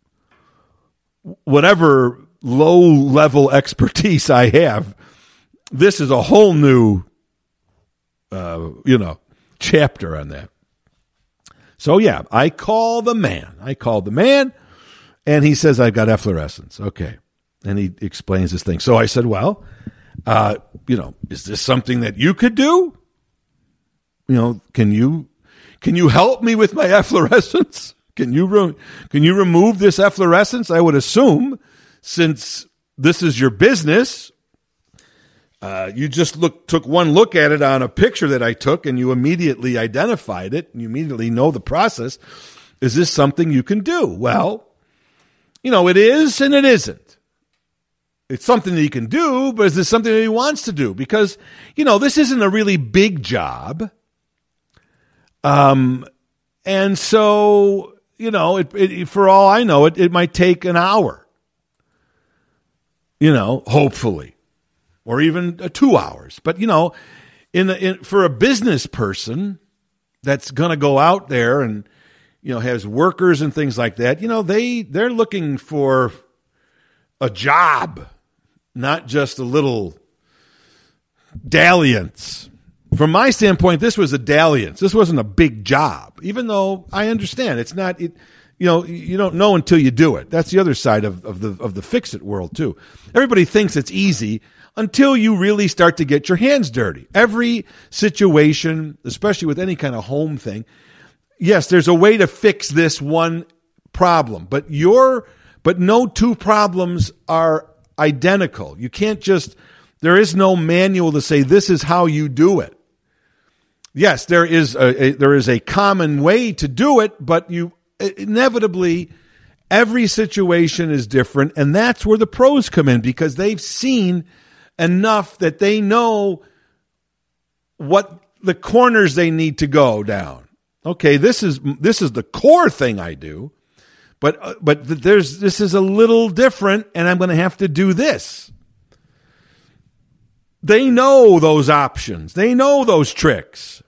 whatever low-level expertise I have. This is a whole new, uh, you know, chapter on that. So, yeah, I call the man. I called the man, and he says, I've got efflorescence. Okay. And he explains this thing. So I said, well, uh, you know, is this something that you could do? You know, can you can you help me with my efflorescence? Can you re- can you remove this efflorescence? I would assume, since this is your business, Uh, you just look, took one look at it on a picture that I took, and you immediately identified it, and you immediately know the process. Is this something you can do? Well, you know, it is and it isn't. It's something that he can do, but is this something that he wants to do? Because, you know, this isn't a really big job. Um, And so, you know, it, it, for all I know, it, it might take an hour, you know, hopefully, or even uh, two hours. But, you know, in, in for a business person that's going to go out there and, you know, has workers and things like that, you know, they, they're looking for a job, not just a little dalliance. From my standpoint, this was a dalliance. This wasn't a big job, even though I understand it's not, it, you know, you don't know until you do it. That's the other side of, of the of the fix-it world, too. Everybody thinks it's easy until you really start to get your hands dirty. Every situation, especially with any kind of home thing, yes, there's a way to fix this one problem, but your but no two problems are identical. You can't just, there is no manual to say this is how you do it. Yes, there is a, a there is a common way to do it, but you inevitably every situation is different, and that's where the pros come in because they've seen enough that they know what the corners they need to go down. Okay, this is this is the core thing I do, but uh, but there's this is a little different, and I'm going to have to do this. They know those options. They know those tricks.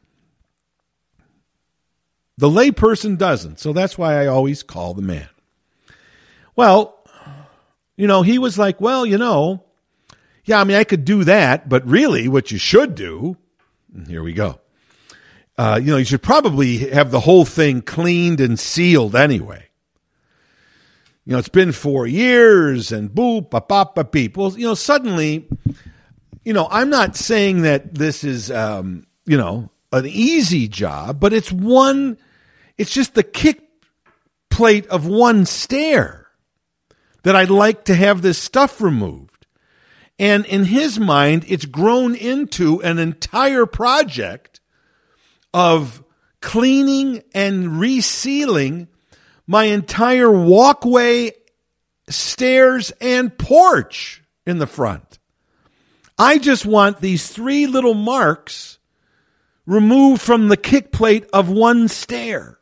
The layperson doesn't, so that's why I always call the man. Well, you know, he was like, well, you know, yeah, I mean, I could do that, but really what you should do, and here we go, uh, you know, you should probably have the whole thing cleaned and sealed anyway. You know, it's been four years and boop, ba ba ba beep. Well, you know, suddenly, you know, I'm not saying that this is, um, you know, an easy job, but it's one, it's just the kick plate of one stair that I'd like to have this stuff removed. And in his mind, it's grown into an entire project of cleaning and resealing my entire walkway, stairs, and porch in the front. I just want these three little marks removed from the kick plate of one stair.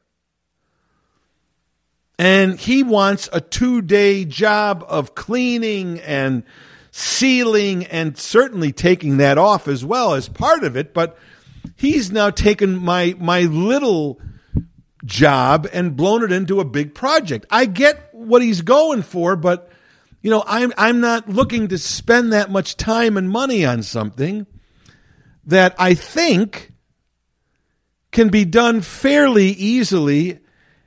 And he wants a two-day job of cleaning and sealing and certainly taking that off as well as part of it. But he's now taken my my little job and blown it into a big project. I get what he's going for, but you know, I'm I'm not looking to spend that much time and money on something that I think can be done fairly easily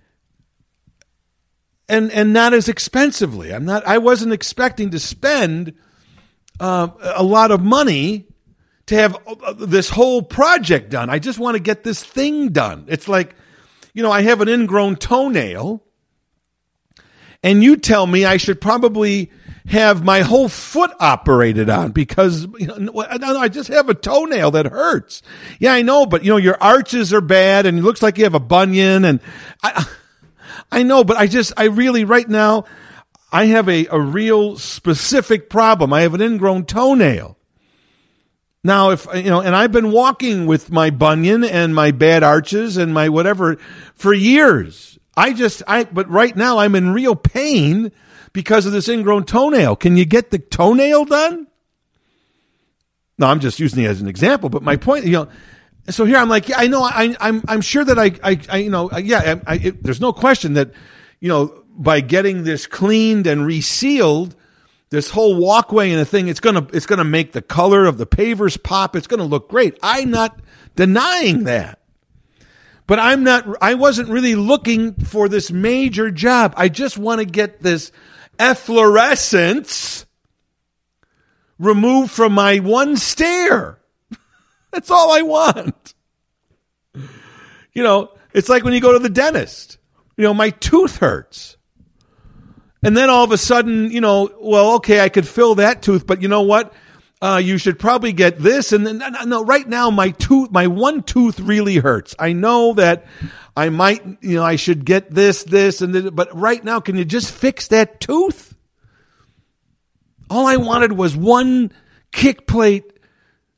and and not as expensively. I'm not I wasn't expecting to spend uh, a lot of money to have this whole project done. I just want to get this thing done. It's like, you know, I have an ingrown toenail, and you tell me I should probably have my whole foot operated on because, you know, I just have a toenail that hurts. Yeah, I know, but, you know, your arches are bad, and it looks like you have a bunion, and I I know, but I just, I really, right now, I have a, a real specific problem. I have an ingrown toenail. Now, if, you know, and I've been walking with my bunion and my bad arches and my whatever for years. I just, I, but right now I'm in real pain because of this ingrown toenail. Can you get the toenail done? No, I'm just using it as an example, but my point, you know, so here I'm like, yeah, I know, I, I'm, I'm sure that I, I, I you know, yeah, I, I, it, there's no question that, you know, by getting this cleaned and resealed, this whole walkway and a thing, it's gonna, it's gonna make the color of the pavers pop. It's gonna look great. I'm not denying that, but I'm not. I wasn't really looking for this major job. I just want to get this efflorescence removed from my one stair. That's all I want. You know, it's like when you go to the dentist. You know, my tooth hurts. And then all of a sudden, you know, well, okay, I could fill that tooth, but you know what? Uh, you should probably get this. And then, no, no, right now, my tooth, my one tooth really hurts. I know that I might, you know, I should get this, this, and this, but right now, can you just fix that tooth? All I wanted was one kick plate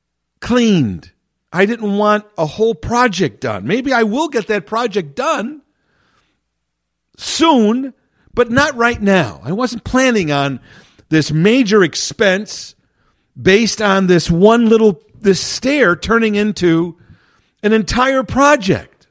cleaned. I didn't want a whole project done. Maybe I will get that project done. soon, but not right now. I wasn't planning on this major expense based on this one little, this stair turning into an entire project.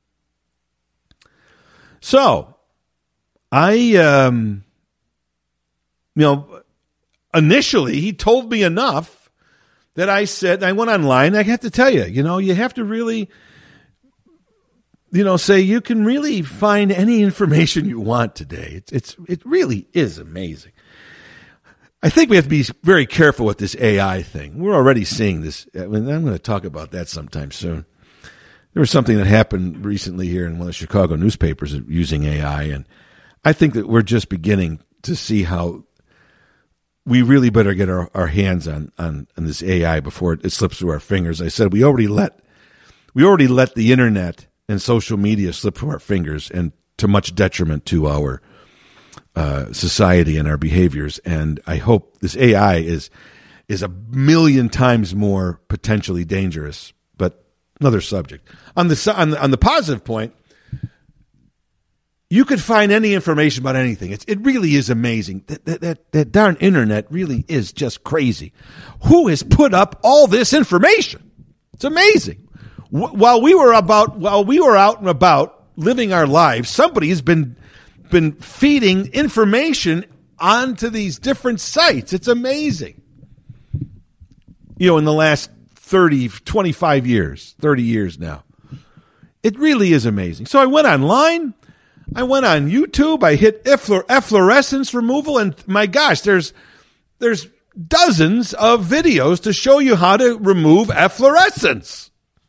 So, I, um, you know, initially he told me enough that I said, I went online. I have to tell you, you know, you have to really, you know, say you can really find any information you want today. It's, it's, it really is amazing. I think we have to be very careful with this A I thing. We're already seeing this. I mean, I'm going to talk about that sometime soon. There was something that happened recently here in one of the Chicago newspapers using A I, and I think that we're just beginning to see how we really better get our, our hands on, on, on this A I before it, it slips through our fingers. I said we already let we already let the internet and social media slip through our fingers, and to much detriment to our uh, society and our behaviors. And I hope this A I is is a million times more potentially dangerous. But another subject. On the on the, on the positive point, you could find any information about anything. It's, it really is amazing. That, that, that, that darn internet really is just crazy. Who has put up all this information? It's amazing. W- while we were about, while we were out and about living our lives, somebody has been been feeding information onto these different sites. It's amazing. You know, in the last thirty, twenty-five years, thirty years now. It really is amazing. So I went online. I went on YouTube. I hit efflor- efflorescence removal, and my gosh, there's there's dozens of videos to show you how to remove efflorescence.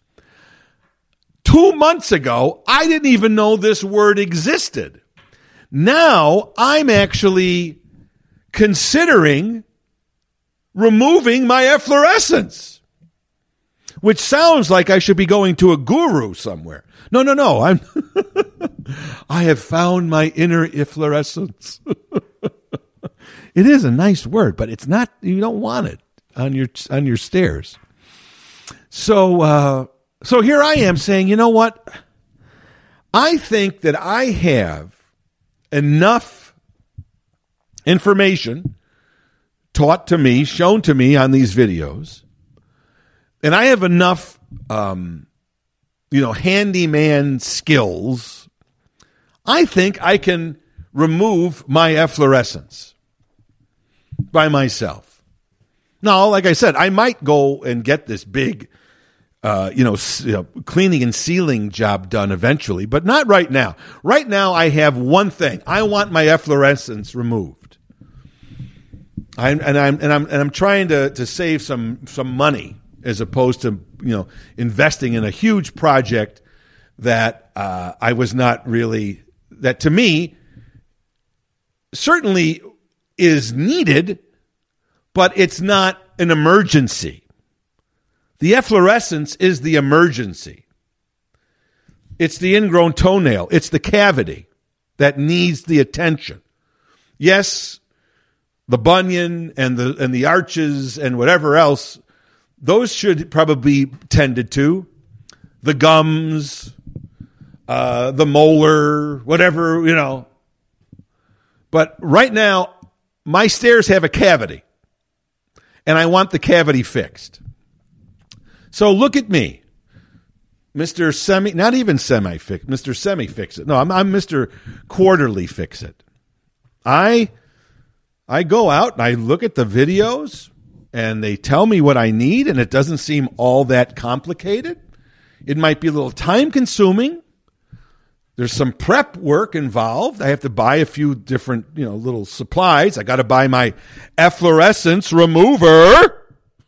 Two months ago, I didn't even know this word existed. Now I'm actually considering removing my efflorescence, which sounds like I should be going to a guru somewhere. No, no, no. I'm I have found my inner efflorescence. It is a nice word, but it's not, you don't want it on your on your stairs. So uh, so here I am saying, you know what? I think that I have enough information taught to me, shown to me on these videos, and I have enough um, you know, handyman skills. I think I can remove my efflorescence by myself. Now, like I said, I might go and get this big, uh, you, know, you know, cleaning and sealing job done eventually, but not right now. Right now, I have one thing. I want my efflorescence removed. I'm, and I'm and I'm and I'm trying to to save some some money, as opposed to, you know, investing in a huge project that uh, I was not really, that to me certainly is needed, but it's not an emergency. The efflorescence is the emergency. It's the ingrown toenail. It's the cavity that needs the attention. Yes, the bunion and the and the arches and whatever else, those should probably be tended to. The gums, uh, the molar, whatever, you know. But right now, my stairs have a cavity, and I want the cavity fixed. So look at me, Mister Semi, not even semi-fix, Mister Semi-Fix-It. No, I'm, I'm Mister Quarterly Fix-It. I, I go out and I look at the videos, and they tell me what I need, and it doesn't seem all that complicated. It might be a little time-consuming. There's some prep work involved. I have to buy a few different, you know, little supplies. I got to buy my efflorescence remover.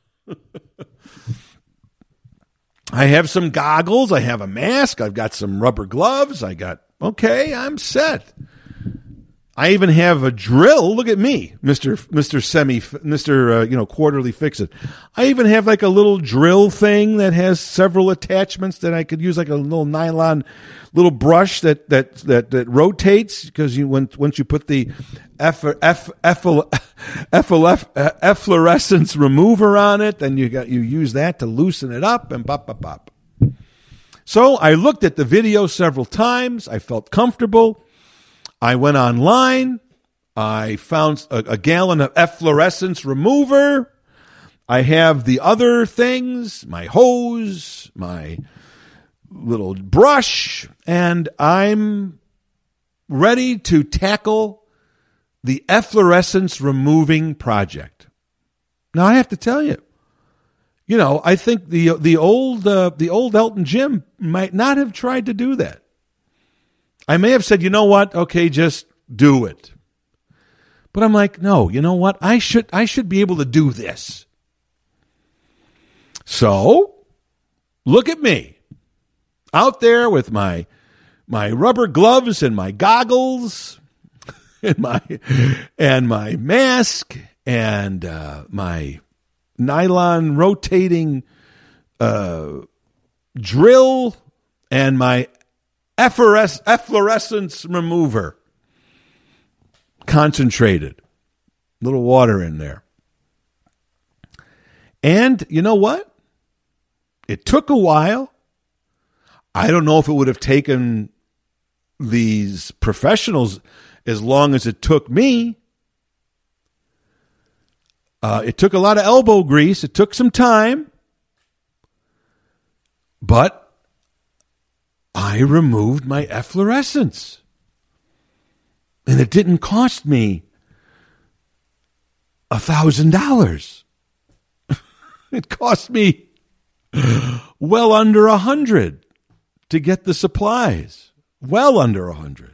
I have some goggles. I have a mask. I've got some rubber gloves. I got, okay, I'm set. I even have a drill. Look at me, Mister Mister Semi, Mister Uh, you know, Quarterly Fix-It. I even have like a little drill thing that has several attachments that I could use, like a little nylon little brush that that that, that rotates, because you when once you put the eff, eff, effl, effl, efflorescence remover on it, then you got you use that to loosen it up and pop pop pop. So I looked at the video several times. I felt comfortable. I went online. I found a, a gallon of efflorescence remover. I have the other things, my hose, my little brush, and I'm ready to tackle the efflorescence removing project. Now, I have to tell you, you know, I think the the old uh, the old Elton Jim might not have tried to do that. I may have said, you know what, okay, just do it. But I'm like, no, you know what, I should I should be able to do this. So, look at me, out there with my my rubber gloves and my goggles and my and my mask and uh, my nylon rotating uh, drill and my efflores- efflorescence remover, concentrated, little water in there. And you know what? It took a while. I don't know if it would have taken these professionals as long as it took me. Uh, it took a lot of elbow grease. It took some time. But I removed my efflorescence. And it didn't cost me a thousand dollars. It cost me well under a hundred to get the supplies. Well under a hundred.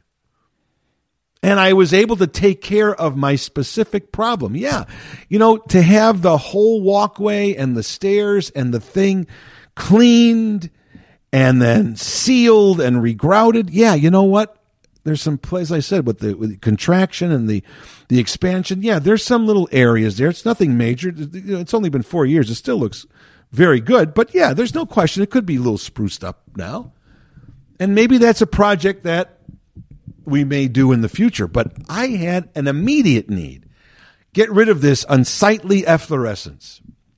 And I was able to take care of my specific problem. Yeah. You know, to have the whole walkway and the stairs and the thing cleaned and then sealed and regrouted. Yeah, you know what? There's some place, I said, with the, with the contraction and the, the expansion. Yeah, there's some little areas there. It's nothing major. It's only been four years. It still looks very good. But yeah, there's no question. It could be a little spruced up now. And maybe that's a project that we may do in the future. But I had an immediate need. Get rid of this unsightly efflorescence.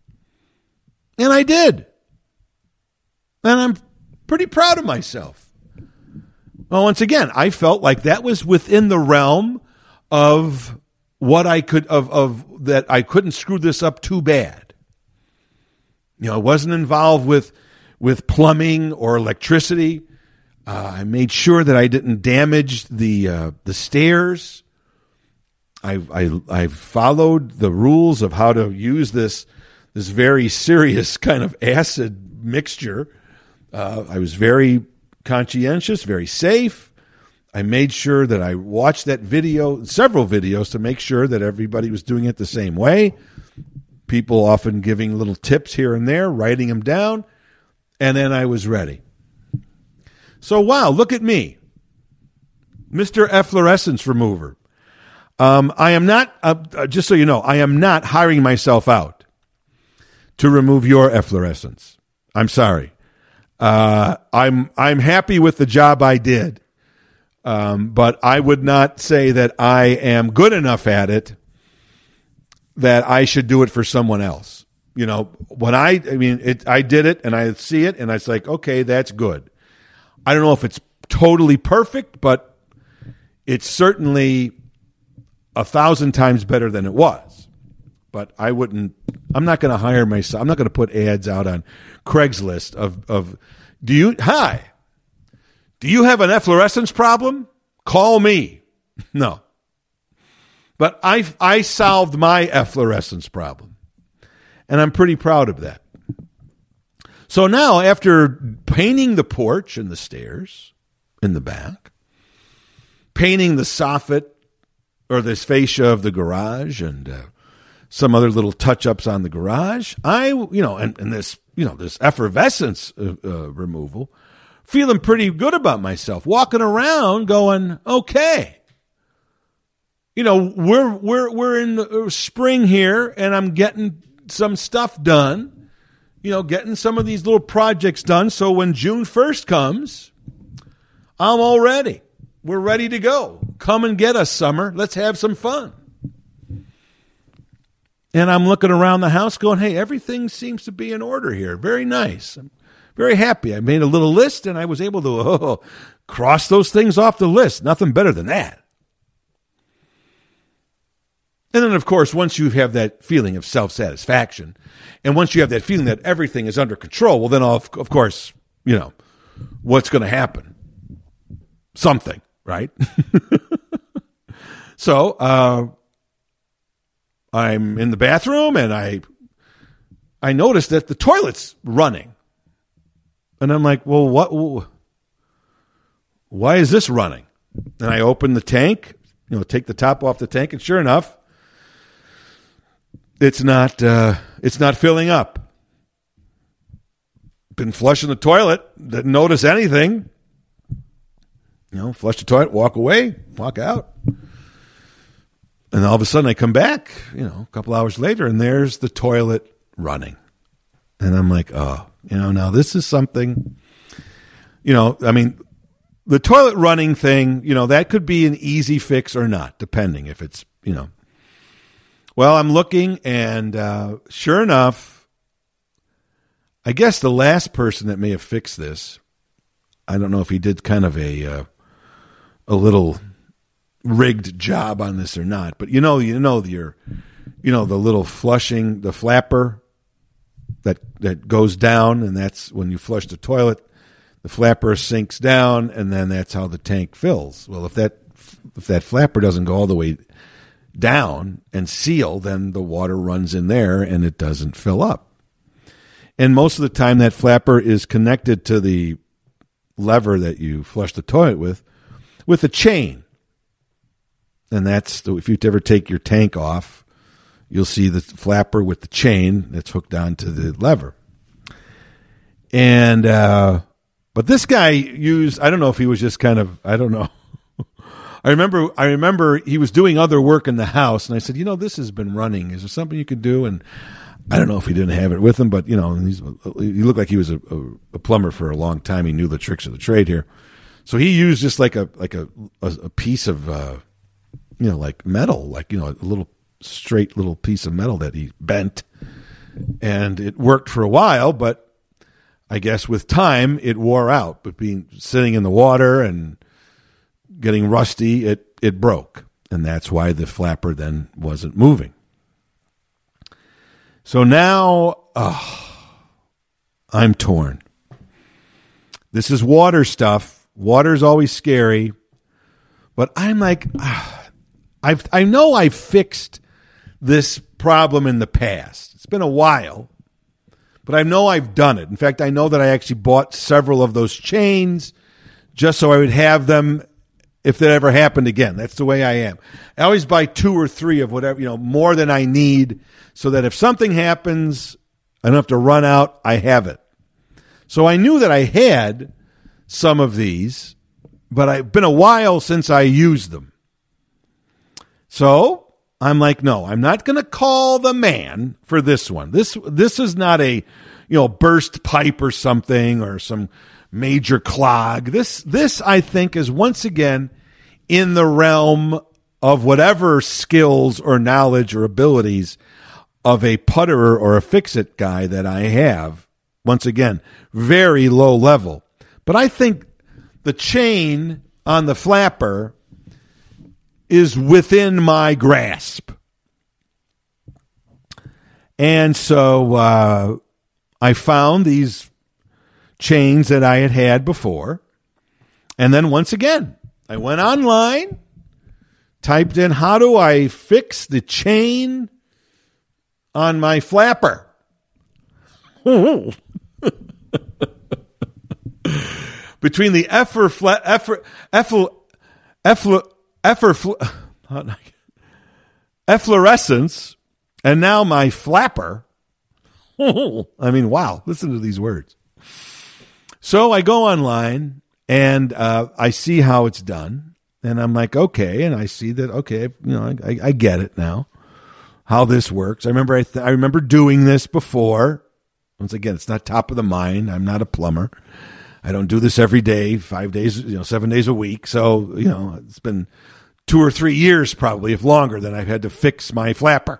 And I did. And I'm pretty proud of myself. Well, once again, I felt like that was within the realm of what I could, of, of that I couldn't screw this up too bad. You know, I wasn't involved with, with plumbing or electricity. Uh, I made sure that I didn't damage the, uh, the stairs. I, I, I followed the rules of how to use this, this very serious kind of acid mixture. Uh, I was very conscientious, very safe. I made sure that I watched that video, several videos, to make sure that everybody was doing it the same way. People often giving little tips here and there, writing them down, and then I was ready. So, wow, look at me, Mister Efflorescence Remover. Um, I am not, uh, just so you know, I am not hiring myself out to remove your efflorescence. I'm sorry. Uh, I'm I'm happy with the job I did, um, but I would not say that I am good enough at it that I should do it for someone else. You know, when I, I mean, it, I did it and I see it and it's like, okay, that's good. I don't know if it's totally perfect, but it's certainly a thousand times better than it was. But I wouldn't, I'm not going to hire myself. I'm not going to put ads out on Craigslist of, of, do you, hi, do you have an efflorescence problem? Call me. No. But I, I solved my efflorescence problem. And I'm pretty proud of that. So now, after painting the porch and the stairs in the back, painting the soffit or this fascia of the garage and uh, some other little touch-ups on the garage, I, you know, and, and this, you know, this effervescence uh, uh, removal, feeling pretty good about myself, walking around going, okay, you know, we're we're we're in the spring here, and I'm getting some stuff done. You know, getting some of these little projects done. So when June first comes, I'm all ready. We're ready to go. Come and get us, summer. Let's have some fun. And I'm looking around the house going, hey, everything seems to be in order here. Very nice. I'm very happy. I made a little list, and I was able to oh, cross those things off the list. Nothing better than that. And then, of course, once you have that feeling of self-satisfaction, and once you have that feeling that everything is under control, well, then, of, of course, you know, what's going to happen? Something, right? So, uh, I'm in the bathroom, and I I noticed that the toilet's running. And I'm like, well, what? Why is this running? And I open the tank, you know, take the top off the tank, and sure enough, it's not uh, it's not filling up. Been flushing the toilet, didn't notice anything. You know, flush the toilet, walk away, walk out. And all of a sudden I come back, you know, a couple hours later, and there's the toilet running. And I'm like, oh, you know, now this is something, you know, I mean, the toilet running thing, you know, that could be an easy fix or not, depending if it's, you know. Well, I'm looking, and uh, sure enough, I guess the last person that may have fixed this, I don't know if he did kind of a uh, a little rigged job on this or not, but you know, you know, your, you know, the little flushing, the flapper that that goes down, and that's when you flush the toilet, the flapper sinks down, and then that's how the tank fills. Well, if that if that flapper doesn't go all the way down and seal, then the water runs in there and it doesn't fill up. And most of the time, that flapper is connected to the lever that you flush the toilet with, with a chain. And that's the, if you ever take your tank off, you'll see the flapper with the chain that's hooked onto the lever. And uh, but this guy used, I don't know if he was just kind of, I don't know. I remember I remember he was doing other work in the house, and I said, you know, this has been running. Is there something you could do? And I don't know if he didn't have it with him, but, you know, he's, he looked like he was a, a, a plumber for a long time. He knew the tricks of the trade here. So he used just like a like a, a, a piece of, uh, you know, like metal, like, you know, a little straight little piece of metal that he bent. And it worked for a while, but I guess with time it wore out. But being sitting in the water and getting rusty, it, it broke. And that's why the flapper then wasn't moving. So now, oh, I'm torn. This is water stuff. Water's always scary. But I'm like, ah, I've, I know I've fixed this problem in the past. It's been a while, but I know I've done it. In fact, I know that I actually bought several of those chains just so I would have them if that ever happened again. That's the way I am. I always buy two or three of whatever, you know, more than I need, so that if something happens, I don't have to run out, I have it. So I knew that I had some of these, but it's been a while since I used them. So I'm like, no, I'm not going to call the man for this one. This this is not a, you know, burst pipe or something or some major clog. This this I think is once again in the realm of whatever skills or knowledge or abilities of a putterer or a fix-it guy that I have. Once again, very low level. But I think the chain on the flapper is within my grasp. And so uh, I found these chains that I had had before. And then once again, I went online, typed in, how do I fix the chain on my flapper? Between the effer, fla, effer, effer, effer, effer, effer, efflorescence, and now my flapper. I mean, wow, listen to these words. So I go online, and uh, I see how it's done, and I'm like, okay, and I see that, okay, you know, I, I get it now, how this works. I remember I, th- I remember doing this before. Once again, it's not top of the mind. I'm not a plumber. I don't do this every day, five days, you know, seven days a week. So, you know, it's been two or three years probably, if longer, that I've had to fix my flapper.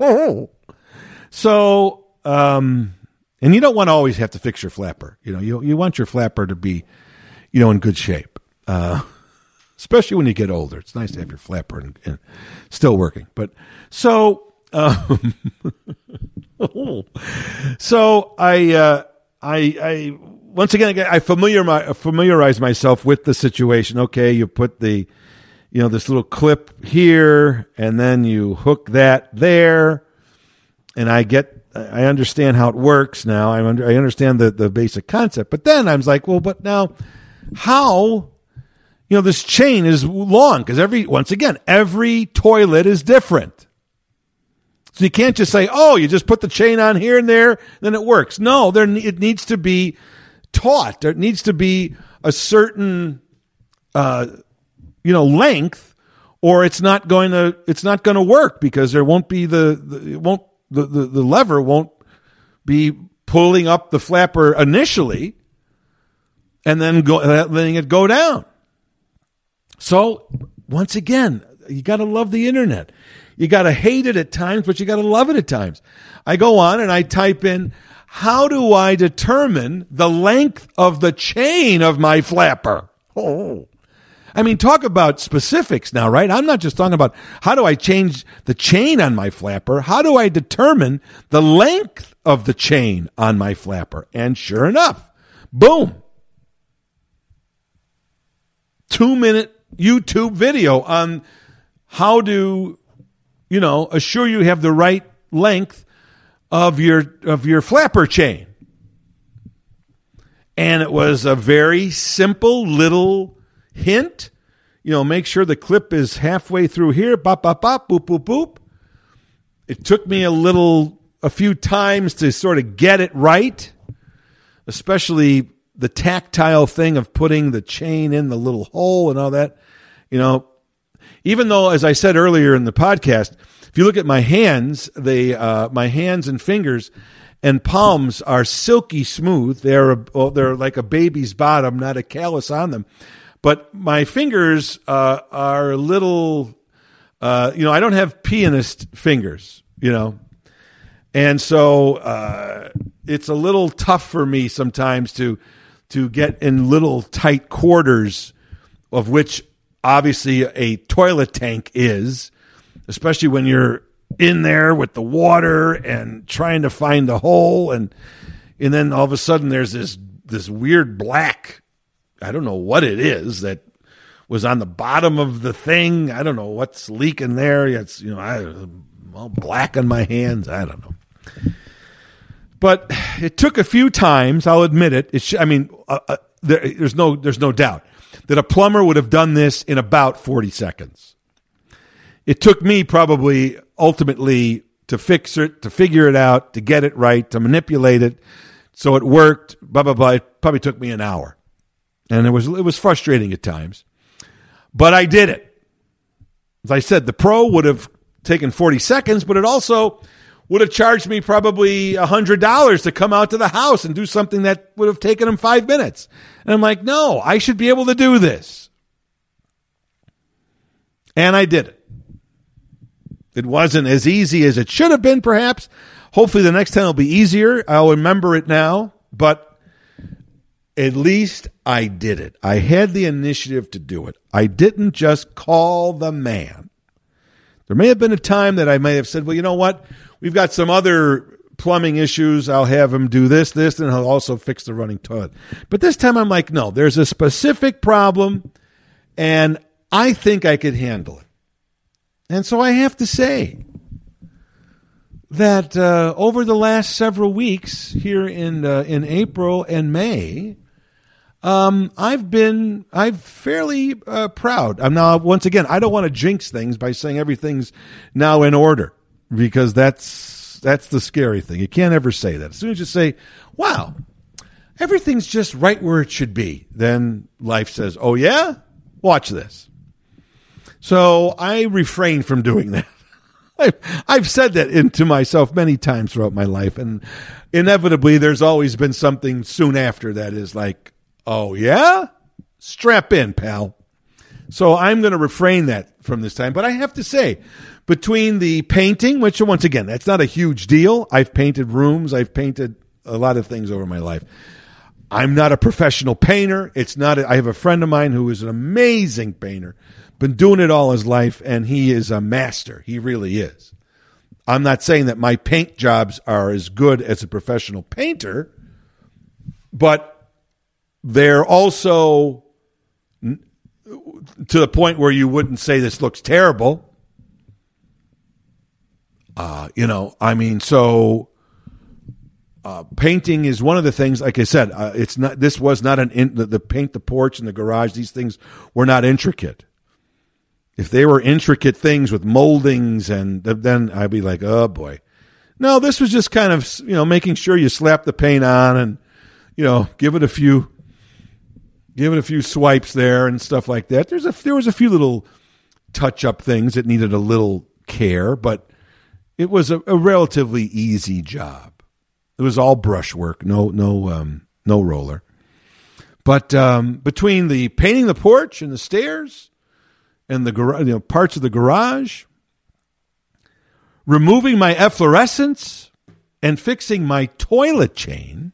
So, um, and you don't want to always have to fix your flapper. You know, you you want your flapper to be, you know, in good shape. Uh, especially when you get older. It's nice to have your flapper and, and still working. But so, um, so I, uh, I, I once again I familiar my, familiarize myself with the situation. Okay, you put the, you know, this little clip here, and then you hook that there, and I get. I understand how it works now. I under, I understand the, the basic concept. But then I was like, well, but now how, you know, this chain is long because every, once again, every toilet is different. So you can't just say, oh, you just put the chain on here and there, then it works. No, there, it needs to be taught. There needs to be a certain, uh, you know, length, or it's not going to, it's not going to work because there won't be the, the it won't, The, the the lever won't be pulling up the flapper initially and then go, letting it go down. So, once again, you got to love the internet. You got to hate it at times, but you got to love it at times. I go on and I type in, how do I determine the length of the chain of my flapper? Oh. I mean, talk about specifics now, right? I'm not just talking about how do I change the chain on my flapper. How do I determine the length of the chain on my flapper? And sure enough, boom. Two minute YouTube video on how to, you know, assure you have the right length of your, of your flapper chain. And it was a very simple little hint, you know, make sure the clip is halfway through here, bop, bop, bop, boop, boop, boop. It took me a little, a few times to sort of get it right, especially the tactile thing of putting the chain in the little hole and all that. You know, even though, as I said earlier in the podcast, if you look at my hands, they, uh, my hands and fingers and palms are silky smooth. They're, a, oh, they're like a baby's bottom, not a callus on them. But my fingers uh, are a little, uh, you know, I don't have pianist fingers, you know. And so uh, it's a little tough for me sometimes to to get in little tight quarters, of which obviously a toilet tank is, especially when you're in there with the water and trying to find the hole. And and then all of a sudden there's this this weird black, I don't know what it is that was on the bottom of the thing. I don't know what's leaking there. It's, you know, I, all black on my hands. I don't know. But it took a few times. I'll admit it. It sh- I mean, uh, uh, there, there's no, there's no doubt that a plumber would have done this in about forty seconds. It took me probably ultimately to fix it, to figure it out, to get it right, to manipulate it, so it worked. Blah blah blah. It probably took me an hour. And it was it was frustrating at times. But I did it. As I said, the pro would have taken forty seconds, but it also would have charged me probably one hundred dollars to come out to the house and do something that would have taken him five minutes. And I'm like, no, I should be able to do this. And I did it. It wasn't as easy as it should have been, perhaps. Hopefully the next time will be easier. I'll remember it now. But at least I did it. I had the initiative to do it. I didn't just call the man. There may have been a time that I may have said, well, you know what? We've got some other plumbing issues. I'll have him do this, this, and he'll also fix the running toilet. But this time I'm like, no, there's a specific problem, and I think I could handle it. And so I have to say that uh, over the last several weeks here in uh, in April and May, Um, I've been, I'm fairly uh, proud. I'm now, once again, I don't want to jinx things by saying everything's now in order, because that's, that's the scary thing. You can't ever say that. As soon as you say, wow, everything's just right where it should be, then life says, oh yeah, watch this. So I refrain from doing that. I've, I've said that in, to myself many times throughout my life, and inevitably there's always been something soon after that is like, oh, yeah? Strap in, pal. So I'm going to refrain that from this time. But I have to say, between the painting, which, once again, that's not a huge deal. I've painted rooms. I've painted a lot of things over my life. I'm not a professional painter. It's not. A, I have a friend of mine who is an amazing painter, been doing it all his life, and he is a master. He really is. I'm not saying that my paint jobs are as good as a professional painter, but they're also to the point where you wouldn't say this looks terrible. Uh, you know, I mean, so uh, painting is one of the things. Like I said, uh, it's not. This was not an in, the, the paint, the porch, and the garage. These things were not intricate. If they were intricate things with moldings, and then I'd be like, oh boy. No, this was just kind of, you know, making sure you slap the paint on and, you know, give it a few, give it a few swipes there and stuff like that. There's a there was a few little touch up things that needed a little care, but it was a, a relatively easy job. It was all brushwork, no no um, no roller. But um, between the painting the porch and the stairs and the gar- you know, parts of the garage, removing my efflorescence, and fixing my toilet chain,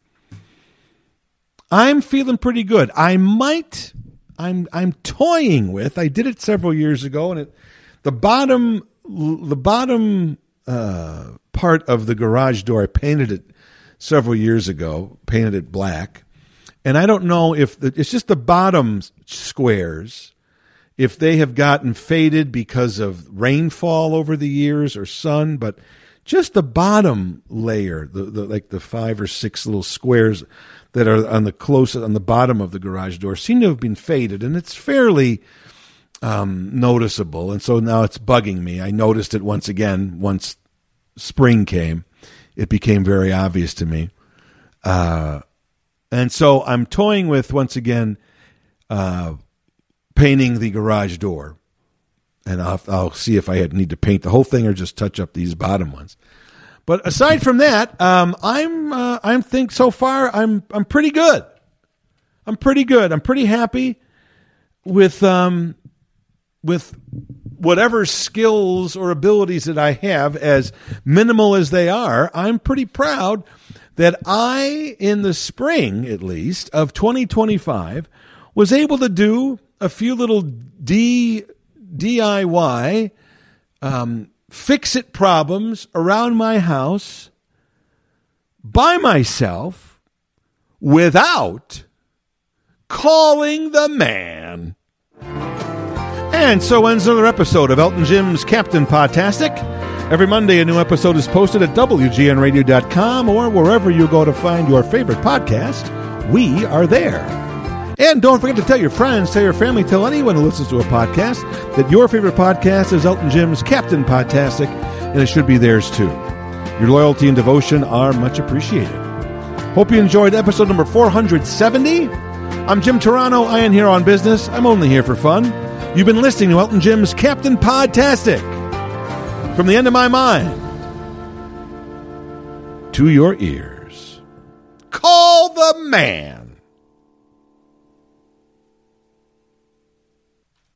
I'm feeling pretty good. I might, I'm I'm toying with. I did it several years ago, and it, the bottom the bottom uh, part of the garage door, I painted it several years ago. Painted it black, and I don't know if the, it's just the bottom squares, if they have gotten faded because of rainfall over the years or sun, but just the bottom layer, the, the like the five or six little squares that are on the closest, on the bottom of the garage door, seem to have been faded, and it's fairly um, noticeable. And so now it's bugging me. I noticed it once again once spring came. It became very obvious to me. Uh, and so I'm toying with, once again, uh, painting the garage door. And I'll, I'll see if I need to paint the whole thing or just touch up these bottom ones. But aside from that, um, I'm uh, I'm think so far I'm I'm pretty good. I'm pretty good. I'm pretty happy with um with whatever skills or abilities that I have, as minimal as they are. I'm pretty proud that I, in the spring at least of twenty twenty-five, was able to do a few little D D I Y um, fix-it problems around my house by myself without calling the man. And so ends another episode of Elton Jim's Captain Podtastic. Every Monday, a new episode is posted at W G N radio dot com or wherever you go to find your favorite podcast. We are there. And don't forget to tell your friends, tell your family, tell anyone who listens to a podcast that your favorite podcast is Elton Jim's Captain Podtastic, and it should be theirs too. Your loyalty and devotion are much appreciated. Hope you enjoyed episode number four hundred seventy. I'm Jim Turano. I am here on business. I'm only here for fun. You've been listening to Elton Jim's Captain Podtastic. From the end of my mind to your ears. Call the man.